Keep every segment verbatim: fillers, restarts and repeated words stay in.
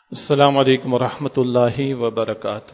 السلام علیکم ورحمۃ اللہ وبرکاتہ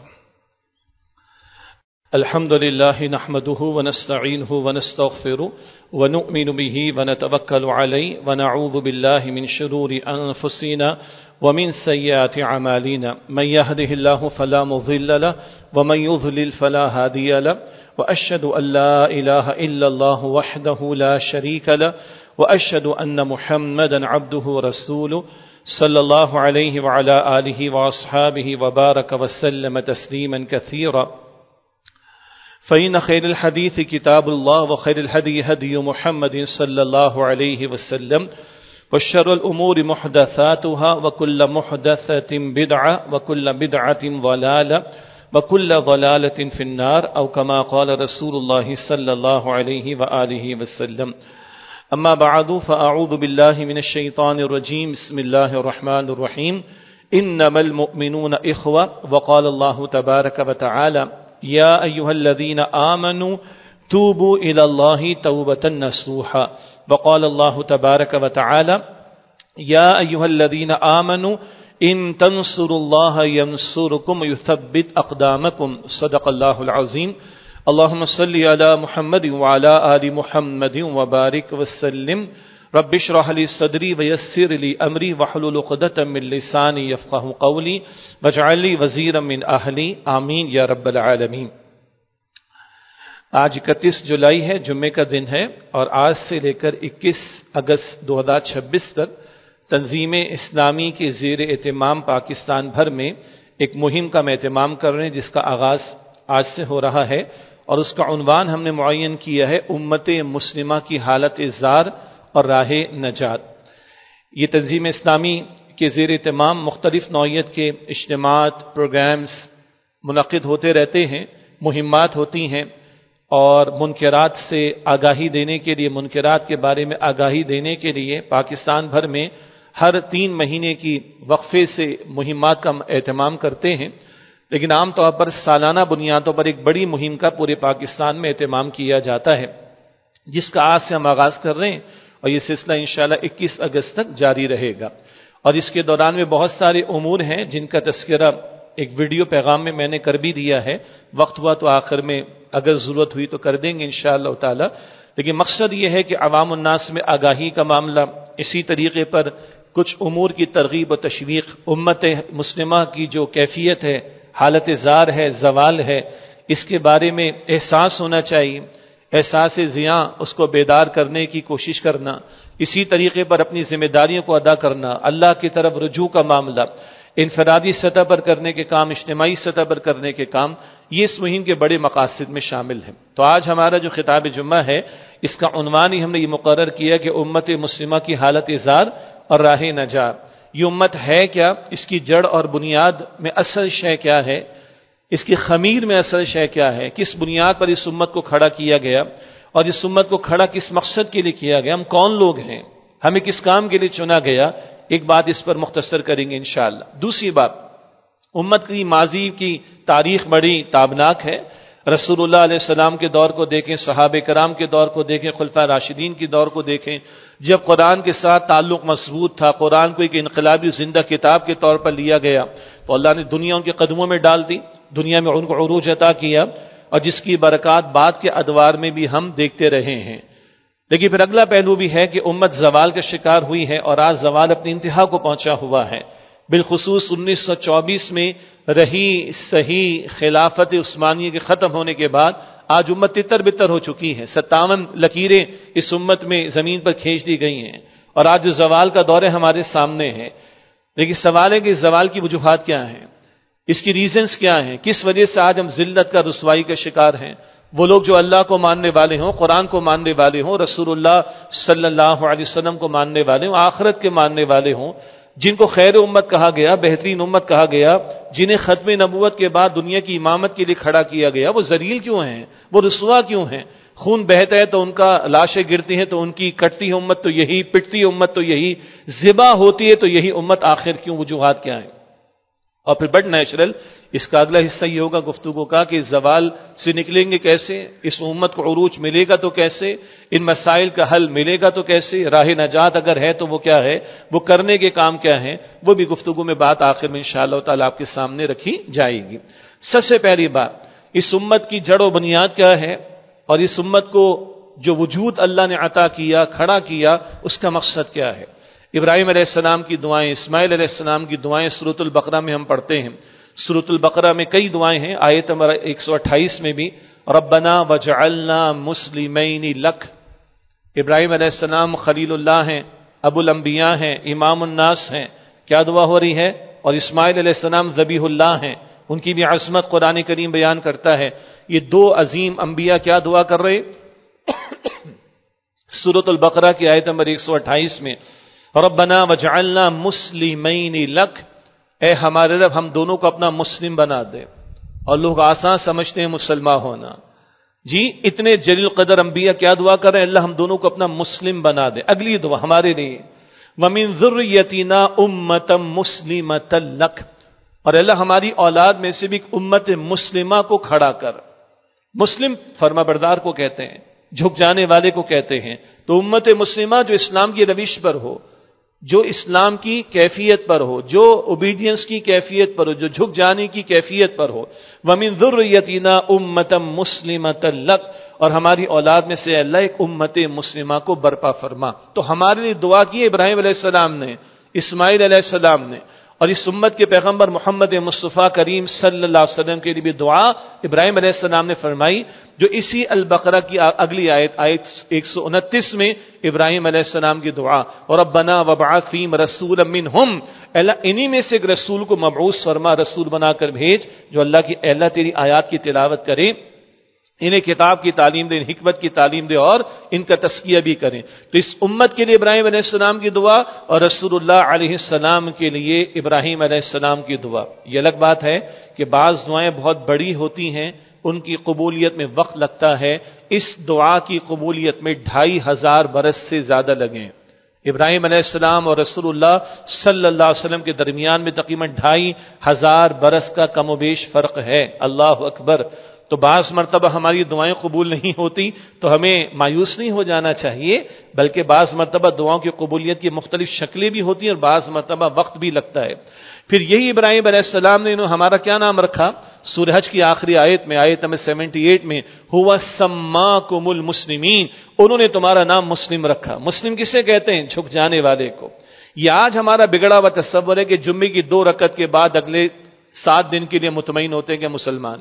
الحمد للہ نحمده ونستعینه ونستغفره ونؤمن به ونتوکل علیہ ونعوذ باللہ من شرور انفسنا ومن سیئات اعمالنا من يهده الله فلا مضل له ومن يضلل فلا هادي له واشهد ان لا اله الا الله وحده لا شريك له واشهد ان محمدا عبده ورسوله صلی اللہ علیہ وعلى آلہ واصحابہ وبارک وسلم تسلیما کثیرا فإن خیر الحدیث کتاب اللہ وخیر الہدی ہدی محمد صلی اللہ علیہ وسلم وشر الامور محدثاتها وکل محدثۃ بدعہ وکل بدعۃ ضلالہ وکل ضلالۃ فی النار او کما قال رسول اللہ صلی اللہ علیہ وآلہ وسلم اما بعد فاعوذ باللہ من الشیطان الرجیم بسم اللہ الرحمن الرحیم انما المؤمنون اخوہ وقال اللہ تبارک وتعالی یا ایہا الذین آمنوا توبوا الی اللہ توبۃ نصوحا وقال اللہ تبارک وتعالی یا ایہا الذین آمنوا ان تنصروا اللہ ینصرکم ویثبت اقدامکم صدق اللہ العظیم اللهم صل على محمد وعلى آل محمد وبارك وسلم رب اشرح لي صدري ويسر لي أمري واحلل عقدة من لساني يفقهوا قولي واجعل لي وزيرا من أهلي آمين يا رب العالمين۔ آج اکتیس جولائی ہے، جمعے کا دن ہے، اور آج سے لے کر اکیس اگست دو ہزار چھبیس تک تنظیم اسلامی کے زیر اہتمام پاکستان بھر میں ایک مہم کا ہم اہتمام کر رہے ہیں جس کا آغاز آج سے ہو رہا ہے، اور اس کا عنوان ہم نے معین کیا ہے امت مسلمہ کی حالت زار اور راہ نجات۔ یہ تنظیم اسلامی کے زیر اہتمام مختلف نوعیت کے اجتماعات، پروگرامز منعقد ہوتے رہتے ہیں، مہمات ہوتی ہیں، اور منکرات سے آگاہی دینے کے لیے، منکرات کے بارے میں آگاہی دینے کے لیے پاکستان بھر میں ہر تین مہینے کی وقفے سے مہمات کا اہتمام کرتے ہیں، لیکن عام طور پر سالانہ بنیادوں پر ایک بڑی مہم کا پورے پاکستان میں اہتمام کیا جاتا ہے، جس کا آج سے ہم آغاز کر رہے ہیں، اور یہ سلسلہ انشاءاللہ اکیس اگست تک جاری رہے گا۔ اور اس کے دوران میں بہت سارے امور ہیں جن کا تذکرہ ایک ویڈیو پیغام میں میں نے کر بھی دیا ہے، وقت ہوا تو آخر میں اگر ضرورت ہوئی تو کر دیں گے انشاءاللہ تعالی۔ لیکن مقصد یہ ہے کہ عوام الناس میں آگاہی کا معاملہ، اسی طریقے پر کچھ امور کی ترغیب و تشویق، امت مسلمہ کی جو کیفیت ہے، حالت زار ہے، زوال ہے، اس کے بارے میں احساس ہونا چاہیے، احساس زیاں اس کو بیدار کرنے کی کوشش کرنا، اسی طریقے پر اپنی ذمہ داریوں کو ادا کرنا، اللہ کی طرف رجوع کا معاملہ، انفرادی سطح پر کرنے کے کام، اجتماعی سطح پر کرنے کے کام، یہ اس مہم کے بڑے مقاصد میں شامل ہیں۔ تو آج ہمارا جو خطاب جمعہ ہے، اس کا عنوان ہی ہم نے یہ مقرر کیا کہ امت مسلمہ کی حالت زار اور راہ نجات۔ یہ امت ہے کیا، اس کی جڑ اور بنیاد میں اصل شے کیا ہے، اس کی خمیر میں اصل شے کیا ہے، کس بنیاد پر اس امت کو کھڑا کیا گیا، اور اس امت کو کھڑا کس مقصد کے لیے کیا گیا، ہم کون لوگ ہیں، ہمیں کس کام کے لیے چنا گیا، ایک بات اس پر مختصر کریں گے انشاءاللہ۔ دوسری بات، امت کی ماضی کی تاریخ بڑی تابناک ہے۔ رسول اللہ علیہ السلام کے دور کو دیکھیں، صحابہ کرام کے دور کو دیکھیں، خلفاء راشدین کے دور کو دیکھیں، جب قرآن کے ساتھ تعلق مضبوط تھا، قرآن کو ایک انقلابی زندہ کتاب کے طور پر لیا گیا، تو اللہ نے دنیا ان کے قدموں میں ڈال دی، دنیا میں ان کو عروج عطا کیا، اور جس کی برکات بعد کے ادوار میں بھی ہم دیکھتے رہے ہیں۔ لیکن پھر اگلا پہلو بھی ہے کہ امت زوال کا شکار ہوئی ہے، اور آج زوال اپنی انتہا کو پہنچا ہوا ہے۔ بالخصوص انیس سو چوبیس میں رہی صحیح خلافت عثمانیہ کے ختم ہونے کے بعد آج امت تتر بتر ہو چکی ہے، ستاون لکیریں اس امت میں زمین پر کھینچ دی گئی ہیں، اور آج جو زوال کا دور ہمارے سامنے ہے۔ لیکن سوال ہے کہ اس زوال کی وجوہات کیا ہیں، اس کی ریزنز کیا ہیں، کس وجہ سے آج ہم ذلت کا، رسوائی کا شکار ہیں۔ وہ لوگ جو اللہ کو ماننے والے ہوں، قرآن کو ماننے والے ہوں، رسول اللہ صلی اللہ علیہ وسلم کو ماننے والے ہوں، آخرت کے ماننے والے ہوں، جن کو خیر امت کہا گیا، بہترین امت کہا گیا، جنہیں ختم نبوت کے بعد دنیا کی امامت کے لیے کھڑا کیا گیا، وہ ذلیل کیوں ہیں، وہ رسوا کیوں ہیں؟ خون بہتا ہے تو ان کا لاشیں گرتی ہیں تو ان کی کٹتی ہے امت تو یہی، پٹتی امت تو یہی، ذبح ہوتی ہے تو یہی امت، آخر کیوں، وجوہات کیا ہیں؟ اور پھر بڑا نیچرل اس کا اگلا حصہ یہ ہوگا گفتگو کا کہ زوال سے نکلیں گے کیسے، اس امت کو عروج ملے گا تو کیسے، ان مسائل کا حل ملے گا تو کیسے، راہ نجات اگر ہے تو وہ کیا ہے، وہ کرنے کے کام کیا ہیں، وہ بھی گفتگو میں بات آخر میں انشاءاللہ تعالی آپ کے سامنے رکھی جائے گی۔ سب سے پہلی بات، اس امت کی جڑ و بنیاد کیا ہے، اور اس امت کو جو وجود اللہ نے عطا کیا، کھڑا کیا، اس کا مقصد کیا ہے۔ ابراہیم علیہ السلام کی دعائیں، اسماعیل علیہ السلام کی دعائیں سورۃ البقرہ میں ہم پڑھتے ہیں۔ سورۃ البقرہ میں کئی دعائیں ہیں، آیت نمبر ایک سو اٹھائیس میں بھی ربنا وجعلنا مسلمین لک۔ ابراہیم علیہ السلام خلیل اللہ ہیں، ابو الانبیاء ہیں، امام الناس ہیں، کیا دعا ہو رہی ہے، اور اسماعیل علیہ السلام ذبیح اللہ ہیں، ان کی بھی عظمت قرآن کریم بیان کرتا ہے۔ یہ دو عظیم انبیاء کیا دعا کر رہے سورۃ البقرہ کی آیت نمبر ایک سو اٹھائیس میں ربنا وجعلنا مسلمین لک، اے ہمارے رب ہم دونوں کو اپنا مسلم بنا دے۔ اور لوگ آسان سمجھتے ہیں مسلمان ہونا، جی اتنے جلیل قدر انبیاء کیا دعا کر رہے ہیں، اللہ ہم دونوں کو اپنا مسلم بنا دے۔ اگلی دعا ہمارے لیے وَمِن ذُرِّيَّتِنَا أُمَّةً مُسْلِمَةً لَكَ، اور اللہ ہماری اولاد میں سے بھی ایک امت مسلمہ کو کھڑا کر۔ مسلم فرما بردار کو کہتے ہیں، جھک جانے والے کو کہتے ہیں، تو امت مسلمہ جو اسلام کی روش پر ہو، جو اسلام کی کیفیت پر ہو، جو اوبیڈینس کی کیفیت پر ہو، جو جھک جانے کی کیفیت پر ہو۔ وَمِن ذُرِّيَّتِنَا أُمَّةً مُسْلِمَةً لَكَ، اور ہماری اولاد میں سے اللہ ایک امت مسلمہ کو برپا فرما۔ تو ہمارے لیے دعا کی ابراہیم علیہ السلام نے، اسماعیل علیہ السلام نے، اور اس امت کے پیغمبر محمد مصطفیٰ کریم صلی اللہ علیہ وسلم کے لیے بھی دعا ابراہیم علیہ السلام نے فرمائی، جو اسی البقرہ کی اگلی آیت آیت ایک سو انتیس میں ابراہیم علیہ السلام کی دعا، اور ربنا وابعث فیہم رسولا منہم، اللہ انہی میں سے ایک رسول کو مبعوث فرما، رسول بنا کر بھیج جو اللہ کی اللہ تیری آیات کی تلاوت کرے، انہیں کتاب کی تعلیم دے، حکمت کی تعلیم دے، اور ان کا تزکیہ بھی کریں۔ تو اس امت کے لیے ابراہیم علیہ السلام کی دعا، اور رسول اللہ علیہ السلام کے لیے ابراہیم علیہ السلام کی دعا۔ یہ الگ بات ہے کہ بعض دعائیں بہت بڑی ہوتی ہیں، ان کی قبولیت میں وقت لگتا ہے، اس دعا کی قبولیت میں ڈھائی ہزار برس سے زیادہ لگے۔ ابراہیم علیہ السلام اور رسول اللہ صلی اللہ علیہ وسلم کے درمیان میں تقریباً ڈھائی ہزار برس کا کم و بیش فرق ہے۔ اللہ اکبر۔ تو بعض مرتبہ ہماری دعائیں قبول نہیں ہوتی تو ہمیں مایوس نہیں ہو جانا چاہیے، بلکہ بعض مرتبہ دعاؤں کی قبولیت کی مختلف شکلیں بھی ہوتی ہیں اور بعض مرتبہ وقت بھی لگتا ہے۔ پھر یہی ابراہیم علیہ السلام نے انہوں ہمارا کیا نام رکھا، سورہ حج کی آخری آیت میں، آیت نمبر اٹھہتر میں، ہوا سماکم المسلمین، انہوں نے تمہارا نام مسلم رکھا۔ مسلم کسے کہتے ہیں؟ جھک جانے والے کو۔ یہ آج ہمارا بگڑا ہوا تصور ہے کہ جمعے کی دو رکعت کے بعد اگلے سات دن کے لیے مطمئن ہوتے ہیں کہ مسلمان،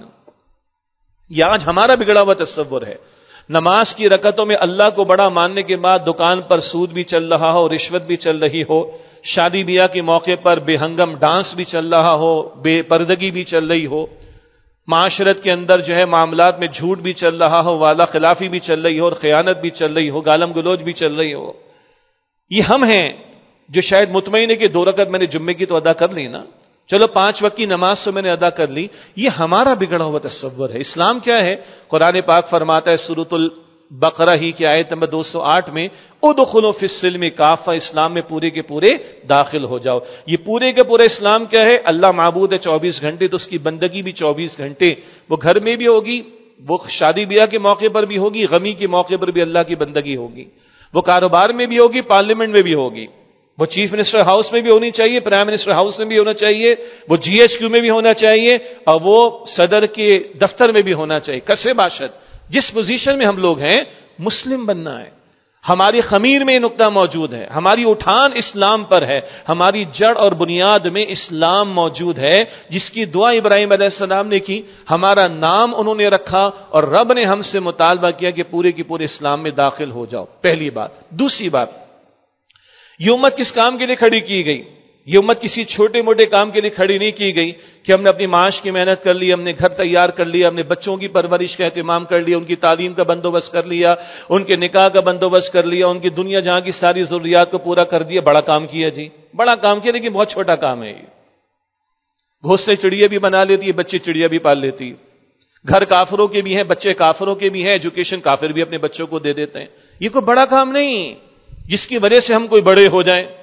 یہ آج ہمارا بگڑا ہوا تصور ہے۔ نماز کی رکعتوں میں اللہ کو بڑا ماننے کے بعد دکان پر سود بھی چل رہا ہو، رشوت بھی چل رہی ہو، شادی بیاہ کے موقع پر بے ہنگم ڈانس بھی چل رہا ہو، بے پردگی بھی چل رہی ہو، معاشرت کے اندر جو ہے معاملات میں جھوٹ بھی چل رہا ہو، وعدہ خلافی بھی چل رہی ہو، اور خیانت بھی چل رہی ہو، گالم گلوچ بھی چل رہی ہو۔ یہ ہم ہیں جو شاید مطمئن ہے کہ دو رکعت میں نے جمعے کی تو ادا کر لی نا، چلو پانچ وقت کی نماز تو میں نے ادا کر لی۔ یہ ہمارا بگڑا ہوا تصور ہے۔ اسلام کیا ہے؟ قرآن پاک فرماتا ہے سورۃ البقرہ ہی کی آیت نمبر دو سو آٹھ میں، ادخلوا فی السلم کافہ، اسلام میں پورے کے پورے داخل ہو جاؤ۔ یہ پورے کے پورے اسلام کیا ہے؟ اللہ معبود ہے چوبیس گھنٹے، تو اس کی بندگی بھی چوبیس گھنٹے، وہ گھر میں بھی ہوگی، وہ شادی بیاہ کے موقع پر بھی ہوگی، غمی کے موقع پر بھی اللہ کی بندگی ہوگی، وہ کاروبار میں بھی ہوگی، پارلیمنٹ میں بھی ہوگی، وہ چیف منسٹر ہاؤس میں بھی ہونی چاہیے، پرائم منسٹر ہاؤس میں بھی ہونا چاہیے، وہ جی ایچ کیو میں بھی ہونا چاہیے، اور وہ صدر کے دفتر میں بھی ہونا چاہیے۔ کسے باشد، جس پوزیشن میں ہم لوگ ہیں، مسلم بننا ہے۔ ہماری خمیر میں یہ نقطہ موجود ہے، ہماری اٹھان اسلام پر ہے، ہماری جڑ اور بنیاد میں اسلام موجود ہے، جس کی دعا ابراہیم علیہ السلام نے کی، ہمارا نام انہوں نے رکھا، اور رب نے ہم سے مطالبہ کیا کہ پورے کی پورے اسلام میں داخل ہو جاؤ۔ پہلی بات۔ دوسری بات، یہ امت کس کام کے لیے کھڑی کی گئی؟ یہ امت کسی چھوٹے موٹے کام کے لیے کھڑی نہیں کی گئی کہ ہم نے اپنی معاش کی محنت کر لی، ہم نے گھر تیار کر لیا، ہم نے بچوں کی پرورش کا اہتمام کر لیا، ان کی تعلیم کا بندوبست کر لیا، ان کے نکاح کا بندوبست کر لیا، ان کی دنیا جہاں کی ساری ضروریات کو پورا کر دیا۔ بڑا کام کیا جی، بڑا کام کیا، لیکن بہت چھوٹا کام ہے یہ۔ گھونسلے چڑیا بھی بنا لیتی ہے، بچے چڑیا بھی پال لیتی ہے، گھر کافروں کے بھی ہیں، بچے کافروں کے بھی ہیں، ایجوکیشن کافر بھی اپنے بچوں کو دے دیتے ہیں۔ یہ کوئی بڑا کام نہیں جس کی وجہ سے ہم کوئی بڑے ہو جائیں،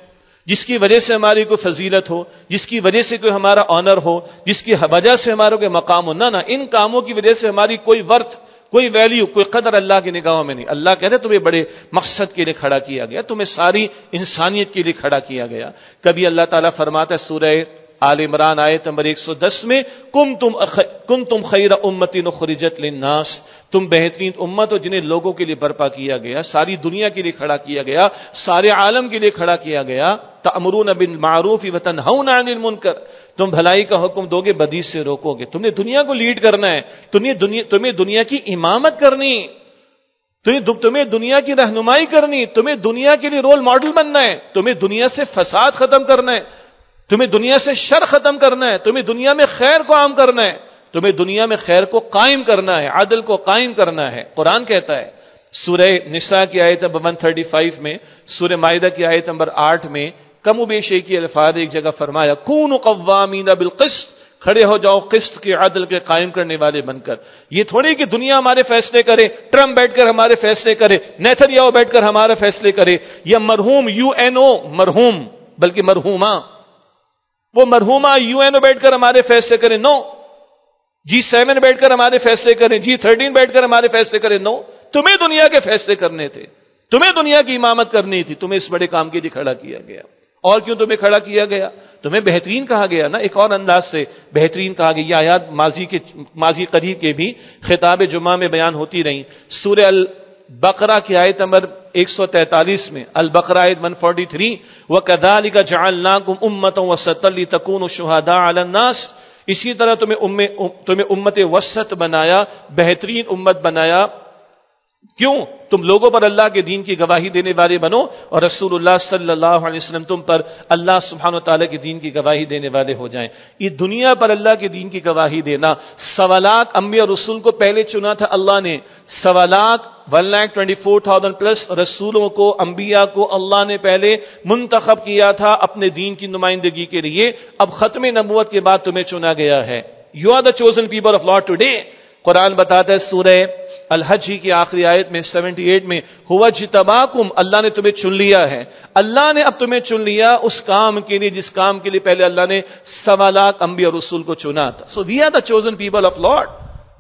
جس کی وجہ سے ہماری کوئی فضیلت ہو، جس کی وجہ سے کوئی ہمارا آنر ہو، جس کی وجہ سے ہمارا کوئی مقام ہو، نہ نہ ان کاموں کی وجہ سے ہماری کوئی ورث، کوئی ویلیو، کوئی قدر اللہ کی نگاہوں میں نہیں۔ اللہ کہتے ہیں تمہیں بڑے مقصد کے لیے کھڑا کیا گیا، تمہیں ساری انسانیت کے لیے کھڑا کیا گیا۔ کبھی اللہ تعالیٰ فرماتا ہے سورہ آل عمران آیت نمبر ایک سو دس میں، کنتم کنتم خیر امۃ اخرجت للناس، تم بہترین امت ہو جنہیں لوگوں کے لیے برپا کیا گیا، ساری دنیا کے لیے کھڑا کیا گیا، سارے عالم کے لیے کھڑا کیا گیا۔ تأمرون بالمعروف وتنہون عن المنکر، تم بھلائی کا حکم دو گے، بدی سے روکو گے۔ تم نے دنیا کو لیڈ کرنا ہے، تمہیں دنیا تمہیں دنیا کی امامت کرنی، تمہیں تمہیں دنیا کی رہنمائی کرنی، تمہیں دنیا کے لیے رول ماڈل بننا ہے، تمہیں دنیا سے فساد ختم کرنا ہے، تمہیں دنیا سے شر ختم کرنا ہے، تمہیں دنیا میں خیر کو عام کرنا ہے، تمہیں دنیا میں خیر کو قائم کرنا ہے، عدل کو قائم کرنا ہے۔ قرآن کہتا ہے سورہ نساء کی آیت نمبر ایک سو پینتیس میں، سورہ مائدہ کی آیت نمبر آٹھ میں کم و بیش ایک ہی الفاظ ایک جگہ فرمایا، کونوا قوامین بالقسط، کھڑے ہو جاؤ قسط کے، عدل کے قائم کرنے والے بن کر۔ یہ تھوڑی کہ دنیا ہمارے فیصلے کرے، ٹرمپ بیٹھ کر ہمارے فیصلے کرے، نیتن یاہو بیٹھ کر ہمارے فیصلے کرے، یا مرحوم یو این او، مرحوم بلکہ مرحومہ، وہ مرحومہ یو این او بیٹھ کر ہمارے فیصلے کرے، نو۔ جی سیون بیٹھ کر ہمارے فیصلے کریں، جی تھرٹین بیٹھ کر ہمارے فیصلے کریں، نو۔ تمہیں دنیا کے فیصلے کرنے تھے، تمہیں دنیا کی امامت کرنی تھی، تمہیں اس بڑے کام کے لیے کھڑا کیا گیا۔ اور کیوں تمہیں کھڑا کیا گیا؟ تمہیں بہترین کہا گیا نا، ایک اور انداز سے بہترین کہا گیا۔ یہ آیات ماضی کے ماضی قریب کے بھی خطاب جمعہ میں بیان ہوتی رہیں۔ سورہ البقرہ کی آیت نمبر ایک سو تینتالیس میں، البقرہ آیت ایک سو تینتالیس، وَكَذَلِكَ جَعَلْنَاكُمْ أُمَّةً وَسَطًا لِتَكُونُوا شُهَدَاءَ عَلَى النَّاسِ، اسی طرح تمہیں تمہیں امت وسط بنایا، بہترین امت بنایا۔ کیوں؟ تم لوگوں پر اللہ کے دین کی گواہی دینے والے بنو، اور رسول اللہ صلی اللہ علیہ وسلم تم پر اللہ سبحانہ و تعالیٰ کے دین کی گواہی دینے والے ہو جائیں۔ یہ دنیا پر اللہ کے دین کی گواہی دینا، سوالات انبیاء اور رسول کو پہلے چنا تھا اللہ نے، سوالات one lakh twenty four thousand plus رسولوں کو، انبیاء کو اللہ نے پہلے منتخب کیا تھا اپنے دین کی نمائندگی کے لیے۔ اب ختم نبوت کے بعد تمہیں چنا گیا ہے۔ You are the chosen people of Lord today. Quran بتاتا ہے سورہ الحج کی آخری آیت میں اٹھہتر میں، ہوا اجتباکم، اللہ نے تمہیں چن لیا ہے، اللہ نے اب تمہیں چن لیا اس کام کے لیے جس کام کے لیے پہلے اللہ نے سوالات انبیاء اور رسول کو چنا تھا۔ So we are the chosen people of Lord.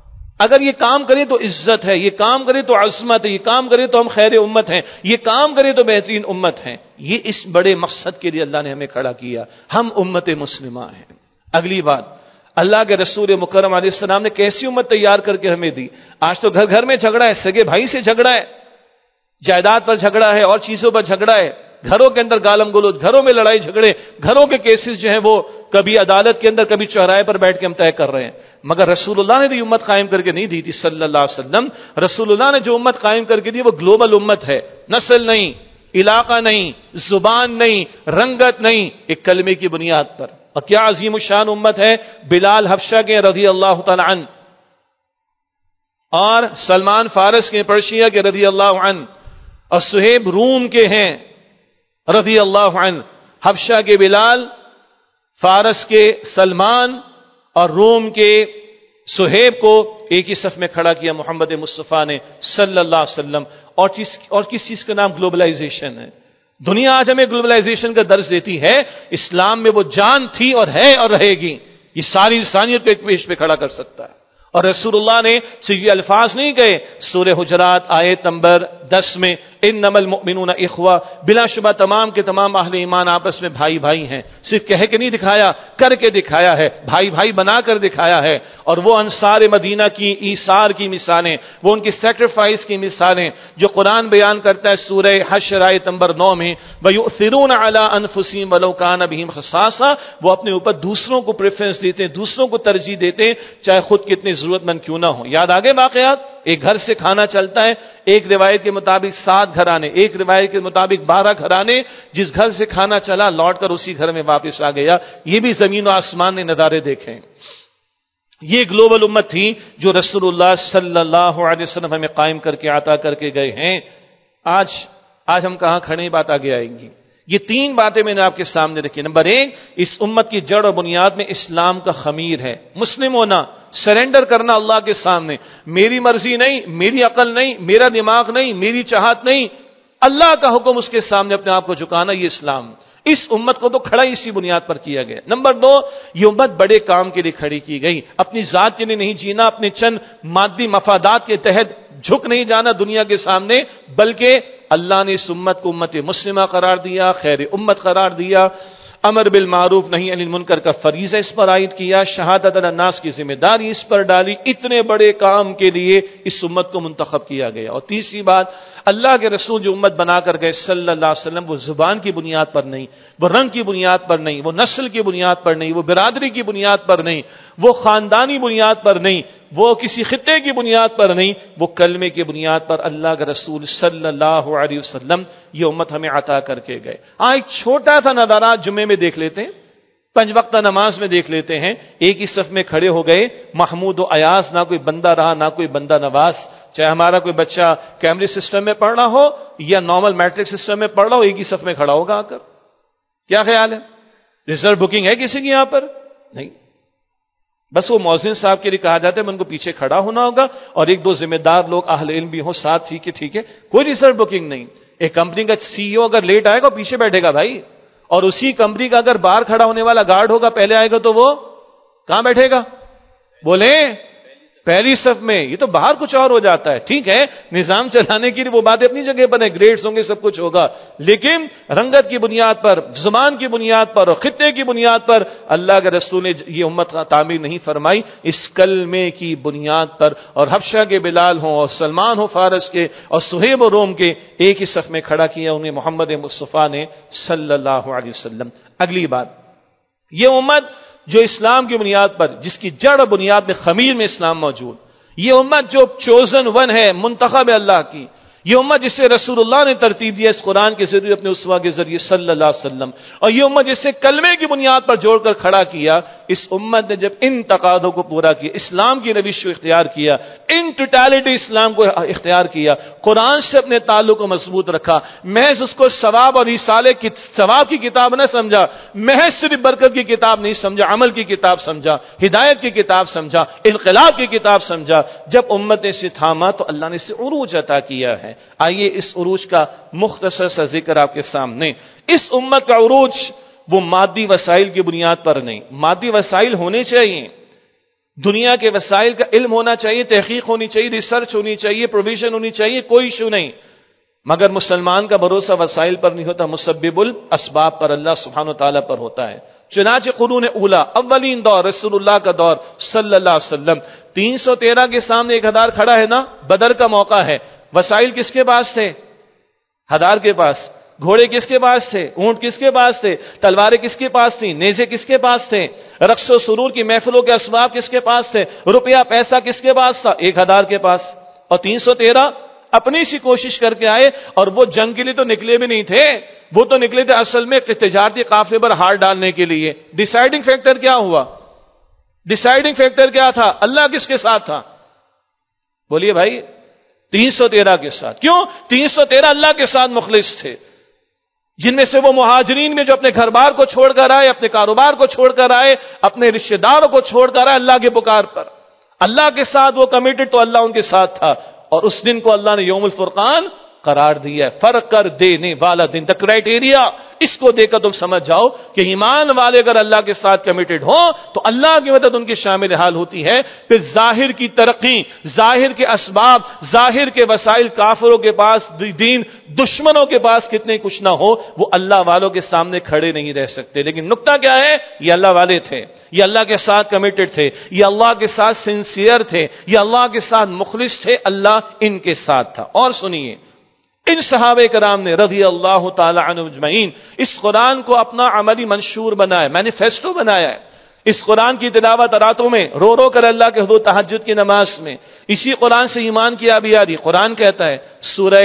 اگر یہ کام کرے تو عزت ہے، یہ کام کرے تو عظمت ہے، یہ کام کرے تو ہم خیر امت ہیں، یہ کام کرے تو بہترین امت ہیں۔ یہ اس بڑے مقصد کے لیے اللہ نے ہمیں کھڑا کیا، ہم امت مسلمہ ہیں۔ اگلی بات، اللہ کے رسول مکرم علیہ السلام نے کیسی امت تیار کر کے ہمیں دی؟ آج تو گھر گھر میں جھگڑا ہے، سگے بھائی سے جھگڑا ہے، جائیداد پر جھگڑا ہے، اور چیزوں پر جھگڑا ہے، گھروں کے اندر گالم گلوچ، گھروں میں لڑائی جھگڑے، گھروں کے کیسز جو ہیں وہ کبھی عدالت کے اندر، کبھی چوراہے پر بیٹھ کے ہم طے کر رہے ہیں۔ مگر رسول اللہ نے جو امت قائم کر کے نہیں دی تھی صلی اللہ علیہ وسلم، رسول اللہ نے جو امت قائم کر کے دی وہ گلوبل امت ہے، نسل نہیں، علاقہ نہیں، زبان نہیں، رنگت نہیں، ایک کلمے کی بنیاد پر۔ اور کیا عظیم الشان امت ہے، بلال حبشہ کے رضی اللہ تعالی عنہ، اور سلمان فارس کے، پرشیا کے رضی اللہ عنہ، اور صہیب روم کے ہیں رضی اللہ عنہ۔ حبشہ کے بلال، فارس کے سلمان، اور روم کے صہیب کو ایک ہی صف میں کھڑا کیا محمد مصطفیٰ نے صلی اللہ علیہ وسلم۔ اور چیز اور کس چیز کا نام گلوبلائزیشن ہے۔ دنیا آج ہمیں گلوبلائزیشن کا درس دیتی ہے، اسلام میں وہ جان تھی اور ہے اور رہے گی، یہ ساری انسانیت کو ایک پیش پہ کھڑا کر سکتا ہے۔ اور رسول اللہ نے صرف یہ الفاظ نہیں کہے، سورہ حجرات آیت نمبر دس میں، انما المؤمنون اخوہ، بلا شبہ تمام کے تمام اہل ایمان آپس میں بھائی بھائی ہیں۔ صرف کہہ کے نہیں دکھایا، کر کے دکھایا ہے، بھائی بھائی بنا کر دکھایا ہے۔ اور وہ انصار مدینہ کی ایثار کی مثالیں، وہ ان کی سیکریفائس کی مثالیں جو قرآن بیان کرتا ہے سورہ حشر آیت نمبر نو میں، وَيُؤْثِرُونَ عَلَىٰ أَنفُسِهِمْ وَلَوْ كَانَ بِهِمْ خَصَاصَةٌ، وہ اپنے اوپر دوسروں کو پریفرنس دیتے ہیں، دوسروں کو ترجیح دیتے ہیں، چاہے خود کتنے ضرورت مند کیوں نہ ہو۔ یاد آگے واقعات، ایک گھر سے کھانا چلتا ہے، ایک روایت کے مطابق سات گھرانے، ایک روایت کے مطابق بارہ گھرانے، جس گھر سے کھانا چلا لوٹ کر اسی گھر میں واپس آ گیا۔ یہ بھی زمین و آسمان نے نظارے دیکھے۔ یہ گلوبل امت تھی جو رسول اللہ صلی اللہ علیہ وسلم ہمیں قائم کر کے عطا کر کے گئے ہیں۔ آج آج ہم کہاں کھڑے ہیں، بات آگے آئیں گی۔ یہ تین باتیں میں نے آپ کے سامنے رکھی۔ نمبر ایک، اس امت کی جڑ اور بنیاد میں اسلام کا خمیر ہے، مسلم ہونا، سرنڈر کرنا اللہ کے سامنے، میری مرضی نہیں، میری عقل نہیں، میرا دماغ نہیں، میری چاہت نہیں، اللہ کا حکم اس کے سامنے اپنے آپ کو جھکانا، یہ اسلام۔ اس امت کو تو کھڑا ہی اسی بنیاد پر کیا گیا. نمبر دو، یہ امت بڑے کام کے لیے کھڑی کی گئی. اپنی ذات کے لیے نہیں جینا، اپنے چند مادی مفادات کے تحت جھک نہیں جانا دنیا کے سامنے، بلکہ اللہ نے اس امت کو امت مسلمہ قرار دیا، خیر امت قرار دیا، امر بالمعروف نہیں عن المنکر کا فریضہ اس پر عائد کیا، شہادت الناس کی ذمہ داری اس پر ڈالی. اتنے بڑے کام کے لیے اس امت کو منتخب کیا گیا. اور تیسری بات، اللہ کے رسول جو امت بنا کر گئے صلی اللہ علیہ وسلم، وہ زبان کی بنیاد پر نہیں، وہ رنگ کی بنیاد پر نہیں، وہ نسل کی بنیاد پر نہیں، وہ برادری کی بنیاد پر نہیں، وہ خاندانی بنیاد پر نہیں، وہ کسی خطے کی بنیاد پر نہیں، وہ کلمے کی بنیاد پر اللہ کے رسول صلی اللہ علیہ وسلم یہ امت ہمیں عطا کر کے گئے. آج ایک چھوٹا سا نظارہ جمعے میں دیکھ لیتے ہیں، پنج وقتہ نماز میں دیکھ لیتے ہیں. ایک ہی صف میں کھڑے ہو گئے محمود و ایاز، نہ کوئی بندہ رہا نہ کوئی بندہ نواز. چاہے ہمارا کوئی بچہ کیمبرج سسٹم میں پڑھ رہا ہو یا نارمل میٹرک سسٹم میں پڑھ رہا ہو، ایک ہی صف میں کھڑا ہوگا آ کر. کیا خیال ہے؟ ریزرو بکنگ ہے کسی کی یہاں پر؟ نہیں. بس وہ مؤذن صاحب کے لیے کہا جاتا ہے میں ان کو پیچھے کھڑا ہونا ہوگا، اور ایک دو ذمہ دار لوگ اہل علم بھی ہوں ساتھ. ٹھیک ہے ٹھیک ہے، کوئی ریزرو بکنگ نہیں. ایک کمپنی کا سی ای او اگر لیٹ آئے گا پیچھے بیٹھے گا بھائی، اور اسی کمپنی کا اگر باہر کھڑا ہونے والا گارڈ ہوگا پہلے آئے گا تو وہ کہاں بیٹھے گا؟ بولے پہلی صف میں. یہ تو باہر کچھ اور ہو جاتا ہے. ٹھیک ہے، نظام چلانے کی وہ باتیں اپنی جگہ پر ہیں، گریڈز ہوں گے سب کچھ ہوگا، لیکن رنگت کی بنیاد پر، زبان کی بنیاد پر اور خطے کی بنیاد پر اللہ کے رسول نے یہ امت کا تعمیر نہیں فرمائی، اس کلمے کی بنیاد پر. اور حبشہ کے بلال ہوں اور سلمان ہو فارس کے اور صہیب و روم کے، ایک ہی صف میں کھڑا کیا انہیں محمد مصطفیٰ نے صلی اللہ علیہ وسلم. اگلی بات، یہ امت جو اسلام کی بنیاد پر، جس کی جڑ بنیاد میں خمیر میں اسلام موجود، یہ امت جو چوزن ون ہے، منتخب ہے اللہ کی، یہ امت جسے رسول اللہ نے ترتیب دیا اس قرآن کے ذریعے، اپنے اسوہ کے ذریعے صلی اللہ علیہ وسلم، اور یہ امت جسے کلمے کی بنیاد پر جوڑ کر کھڑا کیا. اس امت نے جب ان تقاضوں کو پورا کیا، اسلام کی روش کو اختیار کیا، ان ٹوٹالٹی اسلام کو اختیار کیا، قرآن سے اپنے تعلق کو مضبوط رکھا، محض اس کو ثواب اور رسالے کی ثواب کی کتاب نہ سمجھا، محض صرف برکت کی کتاب نہیں سمجھا، عمل کی کتاب سمجھا، ہدایت کی کتاب سمجھا، انقلاب کی کتاب سمجھا. جب امت نے اسے تھاما تو اللہ نے اسے عروج عطا کیا ہے. آئیے اس عروج کا مختصر سا ذکر آپ کے سامنے. اس امت کا عروج وہ مادی وسائل کی بنیاد پر نہیں، مادی وسائل ہونے چاہیے، دنیا کے وسائل کا علم ہونا چاہیے، تحقیق ہونی چاہیے، ریسرچ ہونی چاہیے، پروویژن ہونی چاہیے، کوئی ایشو نہیں، مگر مسلمان کا بھروسہ وسائل پر نہیں ہوتا، مسبب الاسباب پر اللہ سبحانہ و تعالیٰ پر ہوتا ہے. چنانچہ قرون اولا، اولین دور، رسول اللہ کا دور صلی اللہ علیہ وسلم، تین سو تیرہ کے سامنے ایک ہزار کھڑا ہے نا، بدر کا موقع ہے. وسائل کس کے پاس تھے؟ ہزار کے پاس. گھوڑے کس کے پاس تھے؟ اونٹ کس کے پاس تھے؟ تلواریں کس کے پاس تھیں؟ نیزے کس کے پاس تھے؟ رقص و سرور کی محفلوں کے اسباب کس کے پاس تھے؟ روپیہ پیسہ کس کے پاس تھا؟ ایک ہزار کے پاس. اور تین سو تیرہ اپنی سی کوشش کر کے آئے، اور وہ جنگ کے لیے تو نکلے بھی نہیں تھے، وہ تو نکلے تھے اصل میں تجارتی قافلے پر ہار ڈالنے کے لیے. ڈیسائیڈنگ فیکٹر کیا ہوا؟ ڈیسائیڈنگ فیکٹر کیا تھا؟ اللہ کس کے ساتھ تھا؟ بولیے بھائی. تین سو تیرہ کے ساتھ. کیوں؟ تین سو تیرہ اللہ کے ساتھ مخلص تھے، جن میں سے وہ مہاجرین میں جو اپنے گھر بار کو چھوڑ کر آئے، اپنے کاروبار کو چھوڑ کر آئے، اپنے رشتہ داروں کو چھوڑ کر آئے اللہ کے پکار پر. اللہ کے ساتھ وہ کمیٹڈ، تو اللہ ان کے ساتھ تھا. اور اس دن کو اللہ نے یوم الفرقان قرار دیا ہے، فرق کر دینے والا دن. دا کرائٹیریا، اس کو دیکھ کر تم سمجھ جاؤ کہ ایمان والے اگر اللہ کے ساتھ کمیٹڈ ہوں تو اللہ کی مدد ان کے شامل حال ہوتی ہے. پھر ظاہر کی ترقی، ظاہر کے اسباب، ظاہر کے وسائل کافروں کے پاس، دین دشمنوں کے پاس کتنے کچھ نہ ہو، وہ اللہ والوں کے سامنے کھڑے نہیں رہ سکتے. لیکن نقطہ کیا ہے؟ یہ اللہ والے تھے، یہ اللہ کے ساتھ کمیٹڈ تھے، یہ اللہ کے ساتھ سنسیئر تھے، یہ اللہ کے ساتھ مخلص تھے، اللہ ان کے ساتھ تھا. اور سنیے، ان صحابہ کرام نے رضی اللہ تعالی عنہم اجمعین اس قرآن کو اپنا عملی منشور بنایا، مینیفیسٹو بنایا ہے. اس قرآن کی تلاوت راتوں میں رو رو کر اللہ کے حضور تہجد کی نماز میں، اسی قرآن سے ایمان کی آبیاری. قرآن کہتا ہے سورہ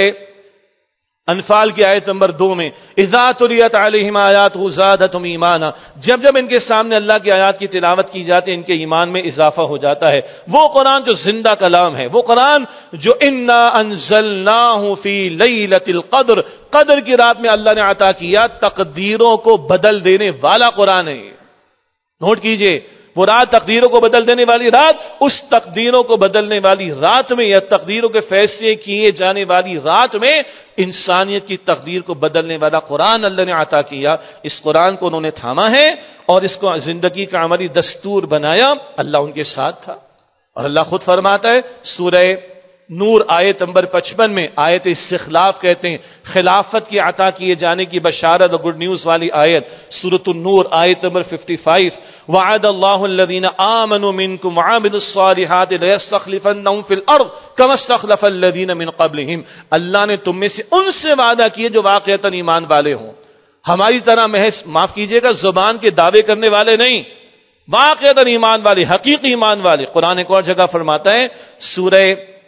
انفال کی آیت نمبر دو میں، اذا تلیت علیہم آیاتہ زادتہم ایمانا، جب جب ان کے سامنے اللہ کی آیات کی تلاوت کی جاتی ہے ان کے ایمان میں اضافہ ہو جاتا ہے. وہ قرآن جو زندہ کلام ہے، وہ قرآن جو انا انزلناہ فی لیلۃ القدر، قدر کی رات میں اللہ نے عطا کیا، تقدیروں کو بدل دینے والا قرآن ہے. نوٹ کیجئے، وہ رات تقدیروں کو بدل دینے والی رات، اس تقدیروں کو بدلنے والی رات میں یا تقدیروں کے فیصلے کیے جانے والی رات میں انسانیت کی تقدیر کو بدلنے والا قرآن اللہ نے عطا کیا. اس قرآن کو انہوں نے تھاما ہے اور اس کو زندگی کا عملی دستور بنایا. اللہ ان کے ساتھ تھا. اور اللہ خود فرماتا ہے سورہ نور آیت نمبر پچپن میں، آیت استخلاف کہتے ہیں، خلافت کی عطا کیے جانے کی بشارت اور گڈ نیوز والی آیت. سورۃ النور آیت نمبر پچپن، وعد اللہ الذین آمنوا منکم وعملوا الصالحات لیستخلفنہم فی الارض کما استخلف الذین من قبلہم. اللہ نے تم میں سے ان سے وعدہ کیے جو واقعتاً ایمان والے ہوں، ہماری طرح محض معاف کیجئے گا زبان کے دعوے کرنے والے نہیں، واقعتاً ایمان والے، حقیقی ایمان والے. قرآن ایک اور جگہ فرماتا ہے سورہ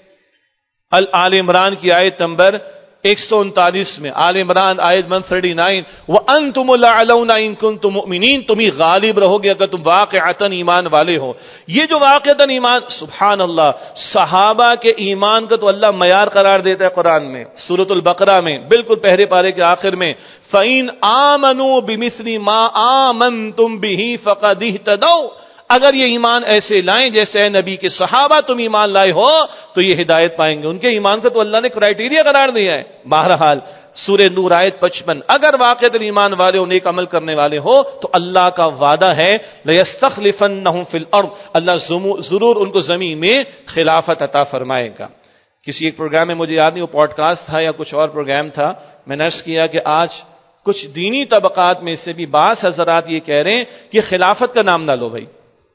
آل عمران کی آیت نمبر ایک سو انتالیس میں، آل عمران آیت نمبر انتیس، وَأَنْتُمُ الْأَعْلَوْنَ إِن كُنتُم مُؤْمِنِينَ، تم ہی غالب رہو گے اگر تم واقعتاً ایمان والے ہو. یہ جو واقعتاً ایمان، سبحان اللہ، صحابہ کے ایمان کا تو اللہ معیار قرار دیتا ہے قرآن میں. سورۃ البقرہ میں بالکل پہلے پارے کے آخر میں، فَإِنْ آمَنُوا بِمِثْلِ مَا آمَنْتُمْ بِهِ فَقَدِ اهْتَدَوْا، اگر یہ ایمان ایسے لائیں جیسے اے نبی کے صحابہ تم ایمان لائے ہو تو یہ ہدایت پائیں گے. ان کے ایمان کا تو اللہ نے کرائیٹیریا قرار دیا ہے. بہرحال سورہ نور آیت پچپن، اگر واقعی ایمان والے ہو، نیک عمل کرنے والے ہو تو اللہ کا وعدہ ہے لَيَسْتَخْلِفَنَّهُمْ فِي الْأَرْضِ، اللہ ضرور ان کو زمین میں خلافت عطا فرمائے گا. کسی ایک پروگرام میں، مجھے یاد نہیں وہ پوڈ کاسٹ تھا یا کچھ اور پروگرام تھا، میں نے عرض کیا کہ آج کچھ دینی طبقات میں سے بھی بعض حضرات یہ کہہ رہے ہیں کہ خلافت کا نام نہ لو بھائی،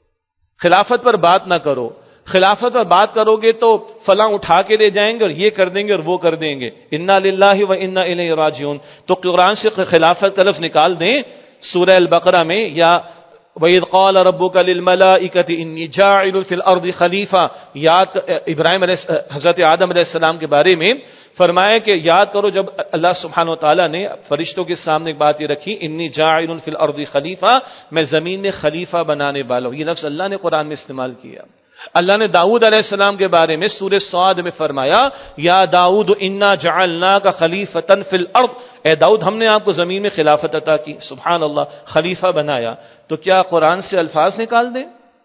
خلافت پر بات نہ کرو، خلافت پر بات کرو گے تو فلاں اٹھا کے لے جائیں گے اور یہ کر دیں گے اور وہ کر دیں گے. انا للہ و انا الیہ راجعون، تو قرآن سے خلافت کا لفظ نکال دیں سورہ البقرہ میں، یا وَإِذْ قَالَ رَبُّكَ لِلْمَلَائِكَةِ إِنِّي جَاعِلٌ فِي الْأَرْضِ خَلِيفَةً، یاد ابراہیم علیہ حضرت آدم علیہ السلام کے بارے میں فرمایا کہ یاد کرو جب اللہ سبحانہ و تعالیٰ نے فرشتوں کے سامنے ایک بات یہ رکھی، انی جاعل فی الارض خلیفہ، میں زمین میں خلیفہ بنانے والا ہوں. یہ لفظ اللہ نے قرآن میں استعمال کیا. اللہ نے داؤد علیہ السلام کے بارے میں سورہ صاد میں فرمایا، یا داؤد انا جعلناک خلیفۃ فی الارض، اے داؤد ہم نے آپ کو زمین میں خلافت عطا کی. سبحان اللہ، خلیفہ بنایا. تو کیا قرآن سے الفاظ نکال دیں؟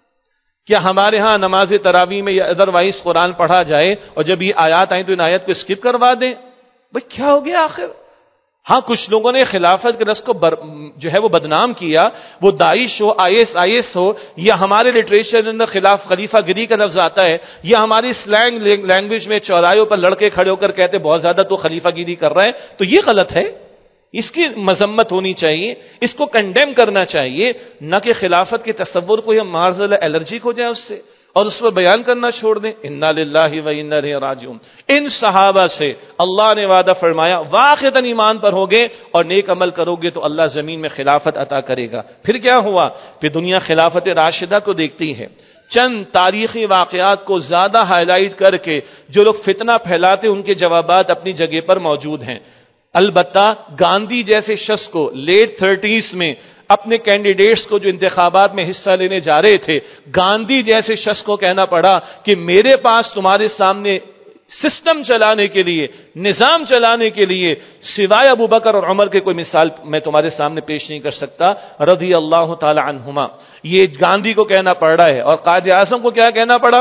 کیا ہمارے ہاں نماز تراویح میں یا ادروائز قرآن پڑھا جائے اور جب یہ آیات آئیں تو ان آیات کو اسکپ کروا دیں؟ بھئی کیا ہو گیا آخر؟ ہاں کچھ لوگوں نے خلافت کے لفظ کو بر جو ہے وہ بدنام کیا، وہ داعش ہو، آئی ایس آئی ایس ہو، یا ہمارے لٹریچر کے اندر خلاف خلیفہ گری کا لفظ آتا ہے، یا ہماری سلینگ لینگویج میں چوراہوں پر لڑکے کھڑے ہو کر کہتے بہت زیادہ تو خلیفہ گیری کر رہا ہے، تو یہ غلط ہے. اس کی مذمت ہونی چاہیے، اس کو کنڈیم کرنا چاہیے، نہ کہ خلافت کے تصور کو یا معاذ اللہ الرجک ہو جائے اس سے اور اس پر بیان کرنا چھوڑ دیں. انا للہ و انا الیہ راجعون. ان صحابہ سے اللہ نے وعدہ فرمایا واقعتاً ایمان پر ہوگے اور نیک عمل کرو گے تو اللہ زمین میں خلافت عطا کرے گا. پھر کیا ہوا؟ پھر دنیا خلافت راشدہ کو دیکھتی ہے. چند تاریخی واقعات کو زیادہ ہائی لائٹ کر کے جو لوگ فتنہ پھیلاتے ان کے جوابات اپنی جگہ پر موجود ہیں. البتہ گاندھی جیسے شخص کو لیٹ تھرٹیز میں اپنے کینڈیڈیٹس کو جو انتخابات میں حصہ لینے جا رہے تھے، گاندھی جیسے شخص کو کہنا پڑا کہ میرے پاس تمہارے سامنے سسٹم چلانے کے لیے، نظام چلانے کے لیے سوائے ابو بکر اور عمر کے کوئی مثال میں تمہارے سامنے پیش نہیں کر سکتا رضی اللہ تعالی عنہما. یہ گاندھی کو کہنا پڑ رہا ہے. اور قائد اعظم کو کیا کہنا پڑا؟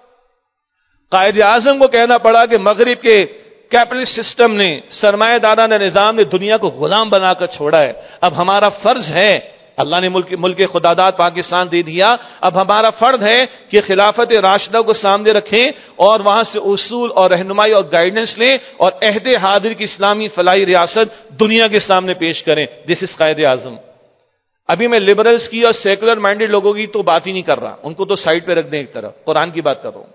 قائد اعظم کو کہنا پڑا کہ مغرب کے کیپٹلسٹ سسٹم نے، سرمایہ دارانہ نظام نے دنیا کو غلام بنا کر چھوڑا ہے. اب ہمارا فرض ہے، اللہ نے ملک ملک خداداد پاکستان دے دیا، اب ہمارا فرض ہے کہ خلافت راشدہ کو سامنے رکھیں اور وہاں سے اصول اور رہنمائی اور گائیڈنس لیں اور عہد حاضر کی اسلامی فلاحی ریاست دنیا کے سامنے پیش کریں. دس از قائد اعظم. ابھی میں لبرلز کی اور سیکولر مائنڈڈ لوگوں کی تو بات ہی نہیں کر رہا، ان کو تو سائڈ پہ رکھ دیں ایک طرف، قرآن کی بات کر رہا ہوں.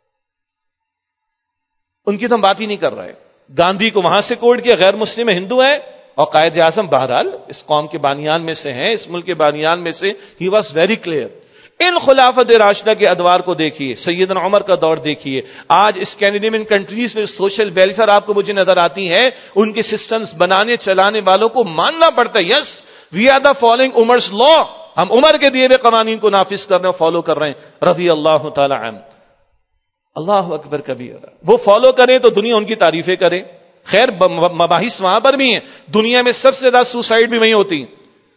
ان کی تو ہم بات ہی نہیں کر رہے. گاندھی کو وہاں سے کوڈ کیا، غیر مسلم ہندو ہے، اور قائد اعظم بہرحال اس قوم کے بانیان میں سے ہیں، اس ملک کے بانیان میں سے. He was very clear. ان خلافت راشدہ کے ادوار کو دیکھیے، سیدنا عمر کا دور دیکھیے. آج اسکینڈینیوین کنٹریز میں سوشل ویلفیئر آپ کو مجھے نظر آتی ہے، ان کے سسٹمز بنانے چلانے والوں کو ماننا پڑتا ہے. یس وی آر دا فالوئنگ عمر's لا، ہم عمر کے دیے ہوئے قوانین کو نافذ کر رہے ہیں، فالو کر رہے ہیں رضی اللہ تعالی عنہ. اللہ اکبر کبیر. وہ فالو کریں تو دنیا ان کی تعریفیں کرے. خیر مباحث وہاں پر بھی ہیں. دنیا میں سب سے زیادہ سوسائڈ بھی وہیں ہوتی.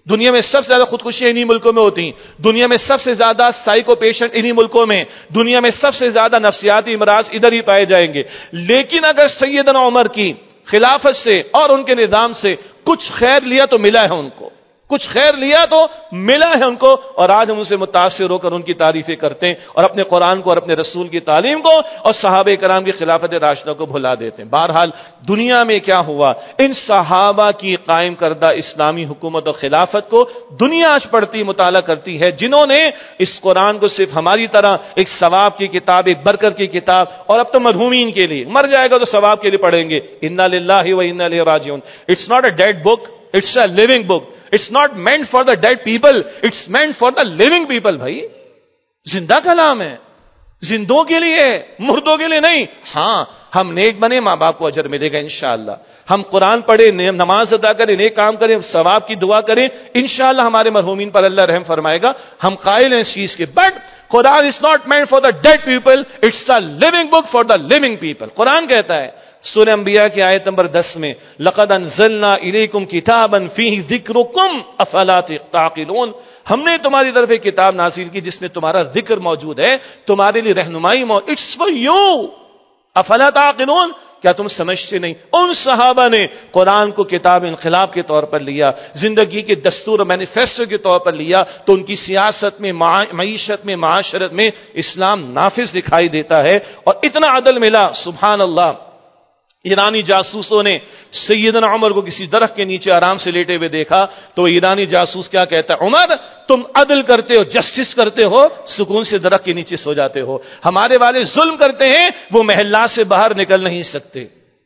دنیا میں سب سے زیادہ خودکشیاں انہی ملکوں میں ہوتی ہیں، دنیا میں سب سے زیادہ سائیکو پیشنٹ انہی ملکوں میں، دنیا میں سب سے زیادہ نفسیاتی امراض ادھر ہی پائے جائیں گے۔ لیکن اگر سیدنا عمر کی خلافت سے اور ان کے نظام سے کچھ خیر لیا تو ملا ہے ان کو، کچھ خیر لیا تو ملا ہے ان کو، اور آج ہم ان سے متاثر ہو کر ان کی تعریفیں کرتے ہیں اور اپنے قرآن کو اور اپنے رسول کی تعلیم کو اور صحابہ کرام کی خلافت راشدہ کو بھلا دیتے ہیں۔ بہرحال دنیا میں کیا ہوا، ان صحابہ کی قائم کردہ اسلامی حکومت اور خلافت کو دنیا آج پڑھتی مطالعہ کرتی ہے، جنہوں نے اس قرآن کو صرف ہماری طرح ایک ثواب کی کتاب، ایک برکت کی کتاب، اور اب تو مرحومین کے لیے، مر جائے گا تو ثواب کے لیے پڑھیں گے، انا للہ و انا الیہ راجعون۔ It's not a dead book, it's a living book. It's not meant for the dead people, it's meant for the living people۔ بھائی زندہ کلام ہے، زندوں کے لیے، مردوں کے لیے نہیں۔ ہاں ہم نیک بنے، ماں باپ کو اجر ملے گا انشاءاللہ، ہم قرآن پڑھیں، نماز ادا کریں، نیک کام کریں، ثواب کی دعا کریں، انشاءاللہ ہمارے مرحومین پر اللہ رحم فرمائے گا، ہم قائل ہیں اس چیز کے۔ But Quran is not meant for the dead people, it's a living book for the living people۔ Quran کہتا ہے سورہ انبیاء کی آیت نمبر دس میں، لَقَدْ أَنزَلْنَا إِلَيْكُمْ كِتَابًا فِيهِ ذِكْرُكُمْ أَفَلَا تَعْقِلُونَ۔ ہم نے تمہاری طرف ایک کتاب نازل کی جس میں تمہارا ذکر موجود ہے، تمہارے لیے رہنمائی موجود، اٹس فار یو، افلا تعقلون، کیا تم سمجھتے نہیں؟ ان صحابہ نے قرآن کو کتاب انقلاب کے طور پر لیا، زندگی کے دستور اور مینیفیسٹو کے طور پر لیا، تو ان کی سیاست میں، معیشت میں، معاشرت میں اسلام نافذ دکھائی دیتا ہے، اور اتنا عدل ملا، سبحان اللہ۔ ایرانی جاسوسوں نے سیدنا عمر کو کسی درخت کے نیچے آرام سے لیٹے ہوئے دیکھا تو ایرانی جاسوس کیا کہتا ہے، عمر تم عدل کرتے ہو، جسٹس کرتے ہو، سکون سے درخت کے نیچے سو جاتے ہو، ہمارے والے ظلم کرتے ہیں، وہ محلات سے باہر نکل نہیں سکتے۔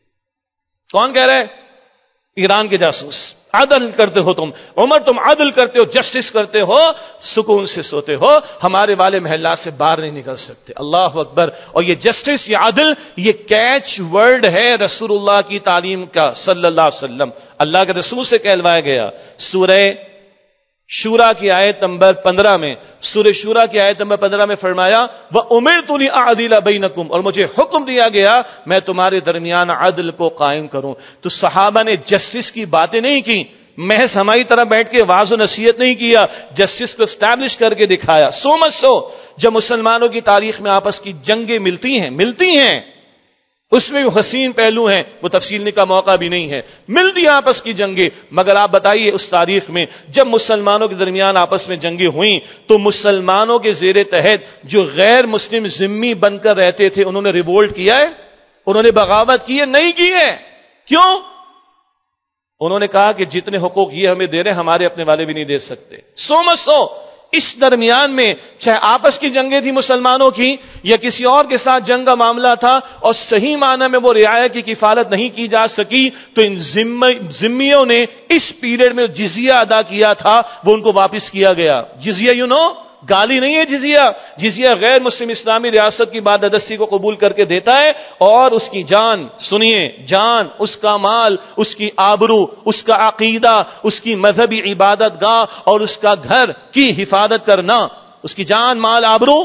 کون کہہ رہا ہے؟ ایران کے جاسوس۔ عدل کرتے ہو تم، عمر تم عدل کرتے ہو، جسٹس کرتے ہو، سکون سے سوتے ہو، ہمارے والے محلات سے باہر نہیں نکل سکتے۔ اللہ اکبر۔ اور یہ جسٹس، یہ عدل، یہ کیچ ورڈ ہے رسول اللہ کی تعلیم کا صلی اللہ علیہ وسلم، اللہ کے رسول سے کہلوایا گیا۔ سورہ شورا کی آیت نمبر پندرہ میں، سورہ شورا کی آیت نمبر پندرہ میں فرمایا، وَأُمِرْتُ لِأَعْدِلَ بَيْنَكُمْ، اور مجھے حکم دیا گیا میں تمہارے درمیان عدل کو قائم کروں۔ تو صحابہ نے جسٹس کی باتیں نہیں کی، محض ہماری طرح بیٹھ کے واضح و نصیحت نہیں کیا، جسٹس کو اسٹیبلش کر کے دکھایا۔ سو مچ سو جب مسلمانوں کی تاریخ میں آپس کی جنگیں ملتی ہیں ملتی ہیں اس میں بھی حسین پہلو ہیں، وہ تفصیل کا موقع بھی نہیں ہے، ملتی آپس کی جنگیں، مگر آپ بتائیے اس تاریخ میں جب مسلمانوں کے درمیان آپس میں جنگیں ہوئیں تو مسلمانوں کے زیر تحت جو غیر مسلم ذمہ بن کر رہتے تھے انہوں نے ریوولٹ کیا ہے، انہوں نے بغاوت کی ہے؟ نہیں کی ہے۔ کیوں؟ انہوں نے کہا کہ جتنے حقوق یہ ہمیں دے رہے ہیں ہمارے اپنے والے بھی نہیں دے سکتے۔ سو مچ سو اس درمیان میں چاہے آپس کی جنگیں تھی مسلمانوں کی یا کسی اور کے ساتھ جنگ کا معاملہ تھا اور صحیح معنی میں وہ رعایت کی کفالت نہیں کی جا سکی تو ان ذمیوں نے اس پیریڈ میں جزیہ ادا کیا تھا وہ ان کو واپس کیا گیا۔ جزیہ یو نو گالی نہیں ہے، جزیہ جزیہ غیر مسلم اسلامی ریاست کی بالادستی کو قبول کر کے دیتا ہے اور اس کی جان، سنیے، جان، اس کا مال، اس کی آبرو، اس کا عقیدہ، اس کی مذہبی عبادت گاہ اور اس کا گھر کی حفاظت کرنا، اس کی جان، مال، آبرو،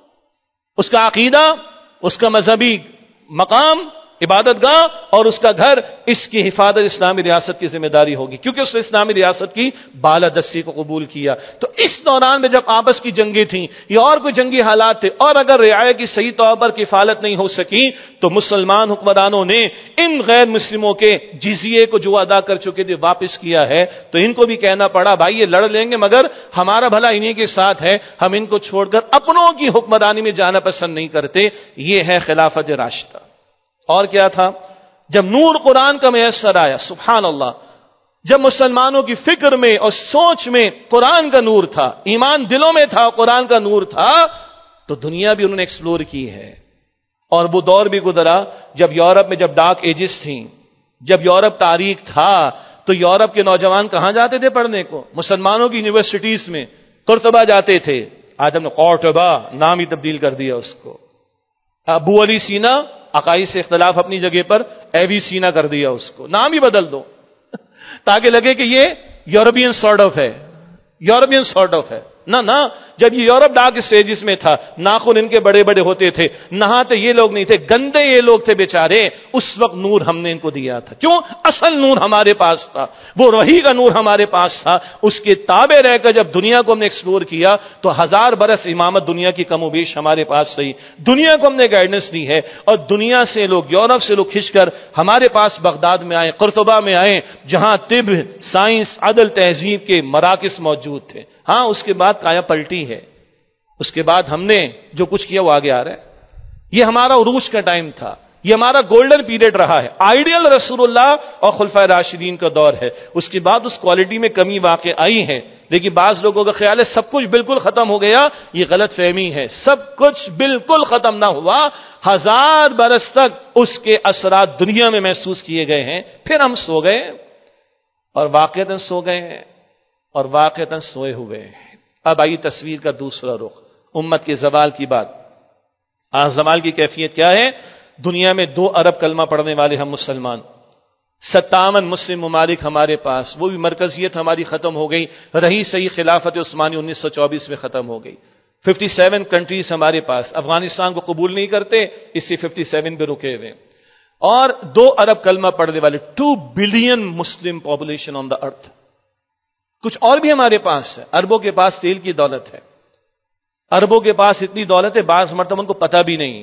اس کا عقیدہ، اس کا مذہبی مقام، عبادت گاہ اور اس کا گھر، اس کی حفاظت اسلامی ریاست کی ذمہ داری ہوگی کیونکہ اس نے اسلامی ریاست کی بالادستی کو قبول کیا۔ تو اس دوران میں جب آپس کی جنگیں تھیں یا اور کوئی جنگی حالات تھے اور اگر رعایت کی صحیح طور پر کفالت نہیں ہو سکی تو مسلمان حکمرانوں نے ان غیر مسلموں کے جزیے کو جو ادا کر چکے تھے واپس کیا ہے۔ تو ان کو بھی کہنا پڑا بھائی یہ لڑ لیں گے مگر ہمارا بھلا انہی کے ساتھ ہے، ہم ان کو چھوڑ کر اپنوں کی حکمرانی میں جانا پسند نہیں کرتے۔ یہ ہے خلافت راشدہ۔ اور کیا تھا؟ جب نور قرآن کا میسر آیا، سبحان اللہ، جب مسلمانوں کی فکر میں اور سوچ میں قرآن کا نور تھا، ایمان دلوں میں تھا، قرآن کا نور تھا، تو دنیا بھی انہوں نے ایکسپلور کی ہے۔ اور وہ دور بھی گزرا جب یورپ میں جب ڈارک ایجز تھیں، جب یورپ تاریخ تھا تو یورپ کے نوجوان کہاں جاتے تھے پڑھنے کو؟ مسلمانوں کی یونیورسٹیز میں قرطبہ جاتے تھے، آج ہم نے قرطبہ نام ہی تبدیل کر دیا اس کو۔ ابو علی سینا عقائد سے اختلاف اپنی جگہ پر ایوی سینا کر دیا اس کو، نام ہی بدل دو تاکہ لگے کہ یہ یورپین سارٹ آف ہے، یورپین سارٹ آف ہے۔ نہ نہ جب یہ یورپ ڈارک اسٹیجز میں تھا، ناخن ان کے بڑے بڑے ہوتے تھے، نہاتے یہ لوگ نہیں تھے، گندے یہ لوگ تھے بیچارے، اس وقت نور ہم نے ان کو دیا تھا. کیوں؟ اصل نور ہمارے پاس تھا، وہ وحی کا نور ہمارے پاس تھا. اس کے تابع رہ کر جب دنیا کو ہم نے ایکسپلور کیا تو ہزار برس امامت دنیا کی کم و بیش ہمارے پاس رہی. دنیا کو ہم نے گائیڈنس دی ہے، اور دنیا سے لوگ، یورپ سے لوگ کھنچ کر ہمارے پاس بغداد میں آئے، قرطبہ میں آئے، جہاں طب، سائنس، عدل، تہذیب کے مراکز موجود تھے. ہاں اس کے بعد کایا پلٹی ہے، اس کے بعد ہم نے جو کچھ کیا وہ آگے آ رہا ہے. یہ ہمارا عروج کا ٹائم تھا، یہ ہمارا گولڈن پیریڈ رہا ہے، آئیڈیل رسول اللہ اور خلفائے راشدین کا دور ہے. اس کے بعد اس کوالٹی میں کمی واقع آئی ہے، لیکن بعض لوگوں کا خیال ہے سب کچھ بالکل ختم ہو گیا. یہ غلط فہمی ہے، سب کچھ بالکل ختم نہ ہوا. ہزار برس تک اس کے اثرات دنیا میں محسوس کیے گئے ہیں. پھر ہم سو گئے اور واقعتاً سو گئے ہیں اور واقعتاً سوئے ہوئے ہیں. اب آئی تصویر کا دوسرا رخ، امت کے زوال کی بات. آج زوال کی کیفیت کیا ہے؟ دنیا میں دو ارب کلمہ پڑھنے والے ہم مسلمان، ستاون مسلم ممالک ہمارے پاس، وہ بھی مرکزیت ہماری ختم ہو گئی. رہی صحیح خلافت عثمانی انیس سو چوبیس میں ختم ہو گئی. ففٹی سیون کنٹریز ہمارے پاس، افغانستان کو قبول نہیں کرتے، اس سے ففٹی سیون پہ رکے ہوئے. اور دو ارب کلمہ پڑھنے والے، two billion Muslim population on the earth. کچھ اور بھی ہمارے پاس ہے، اربوں کے پاس تیل کی دولت ہے، اربوں کے پاس اتنی دولت ہے بعض مرتبہ ان کو پتہ بھی نہیں.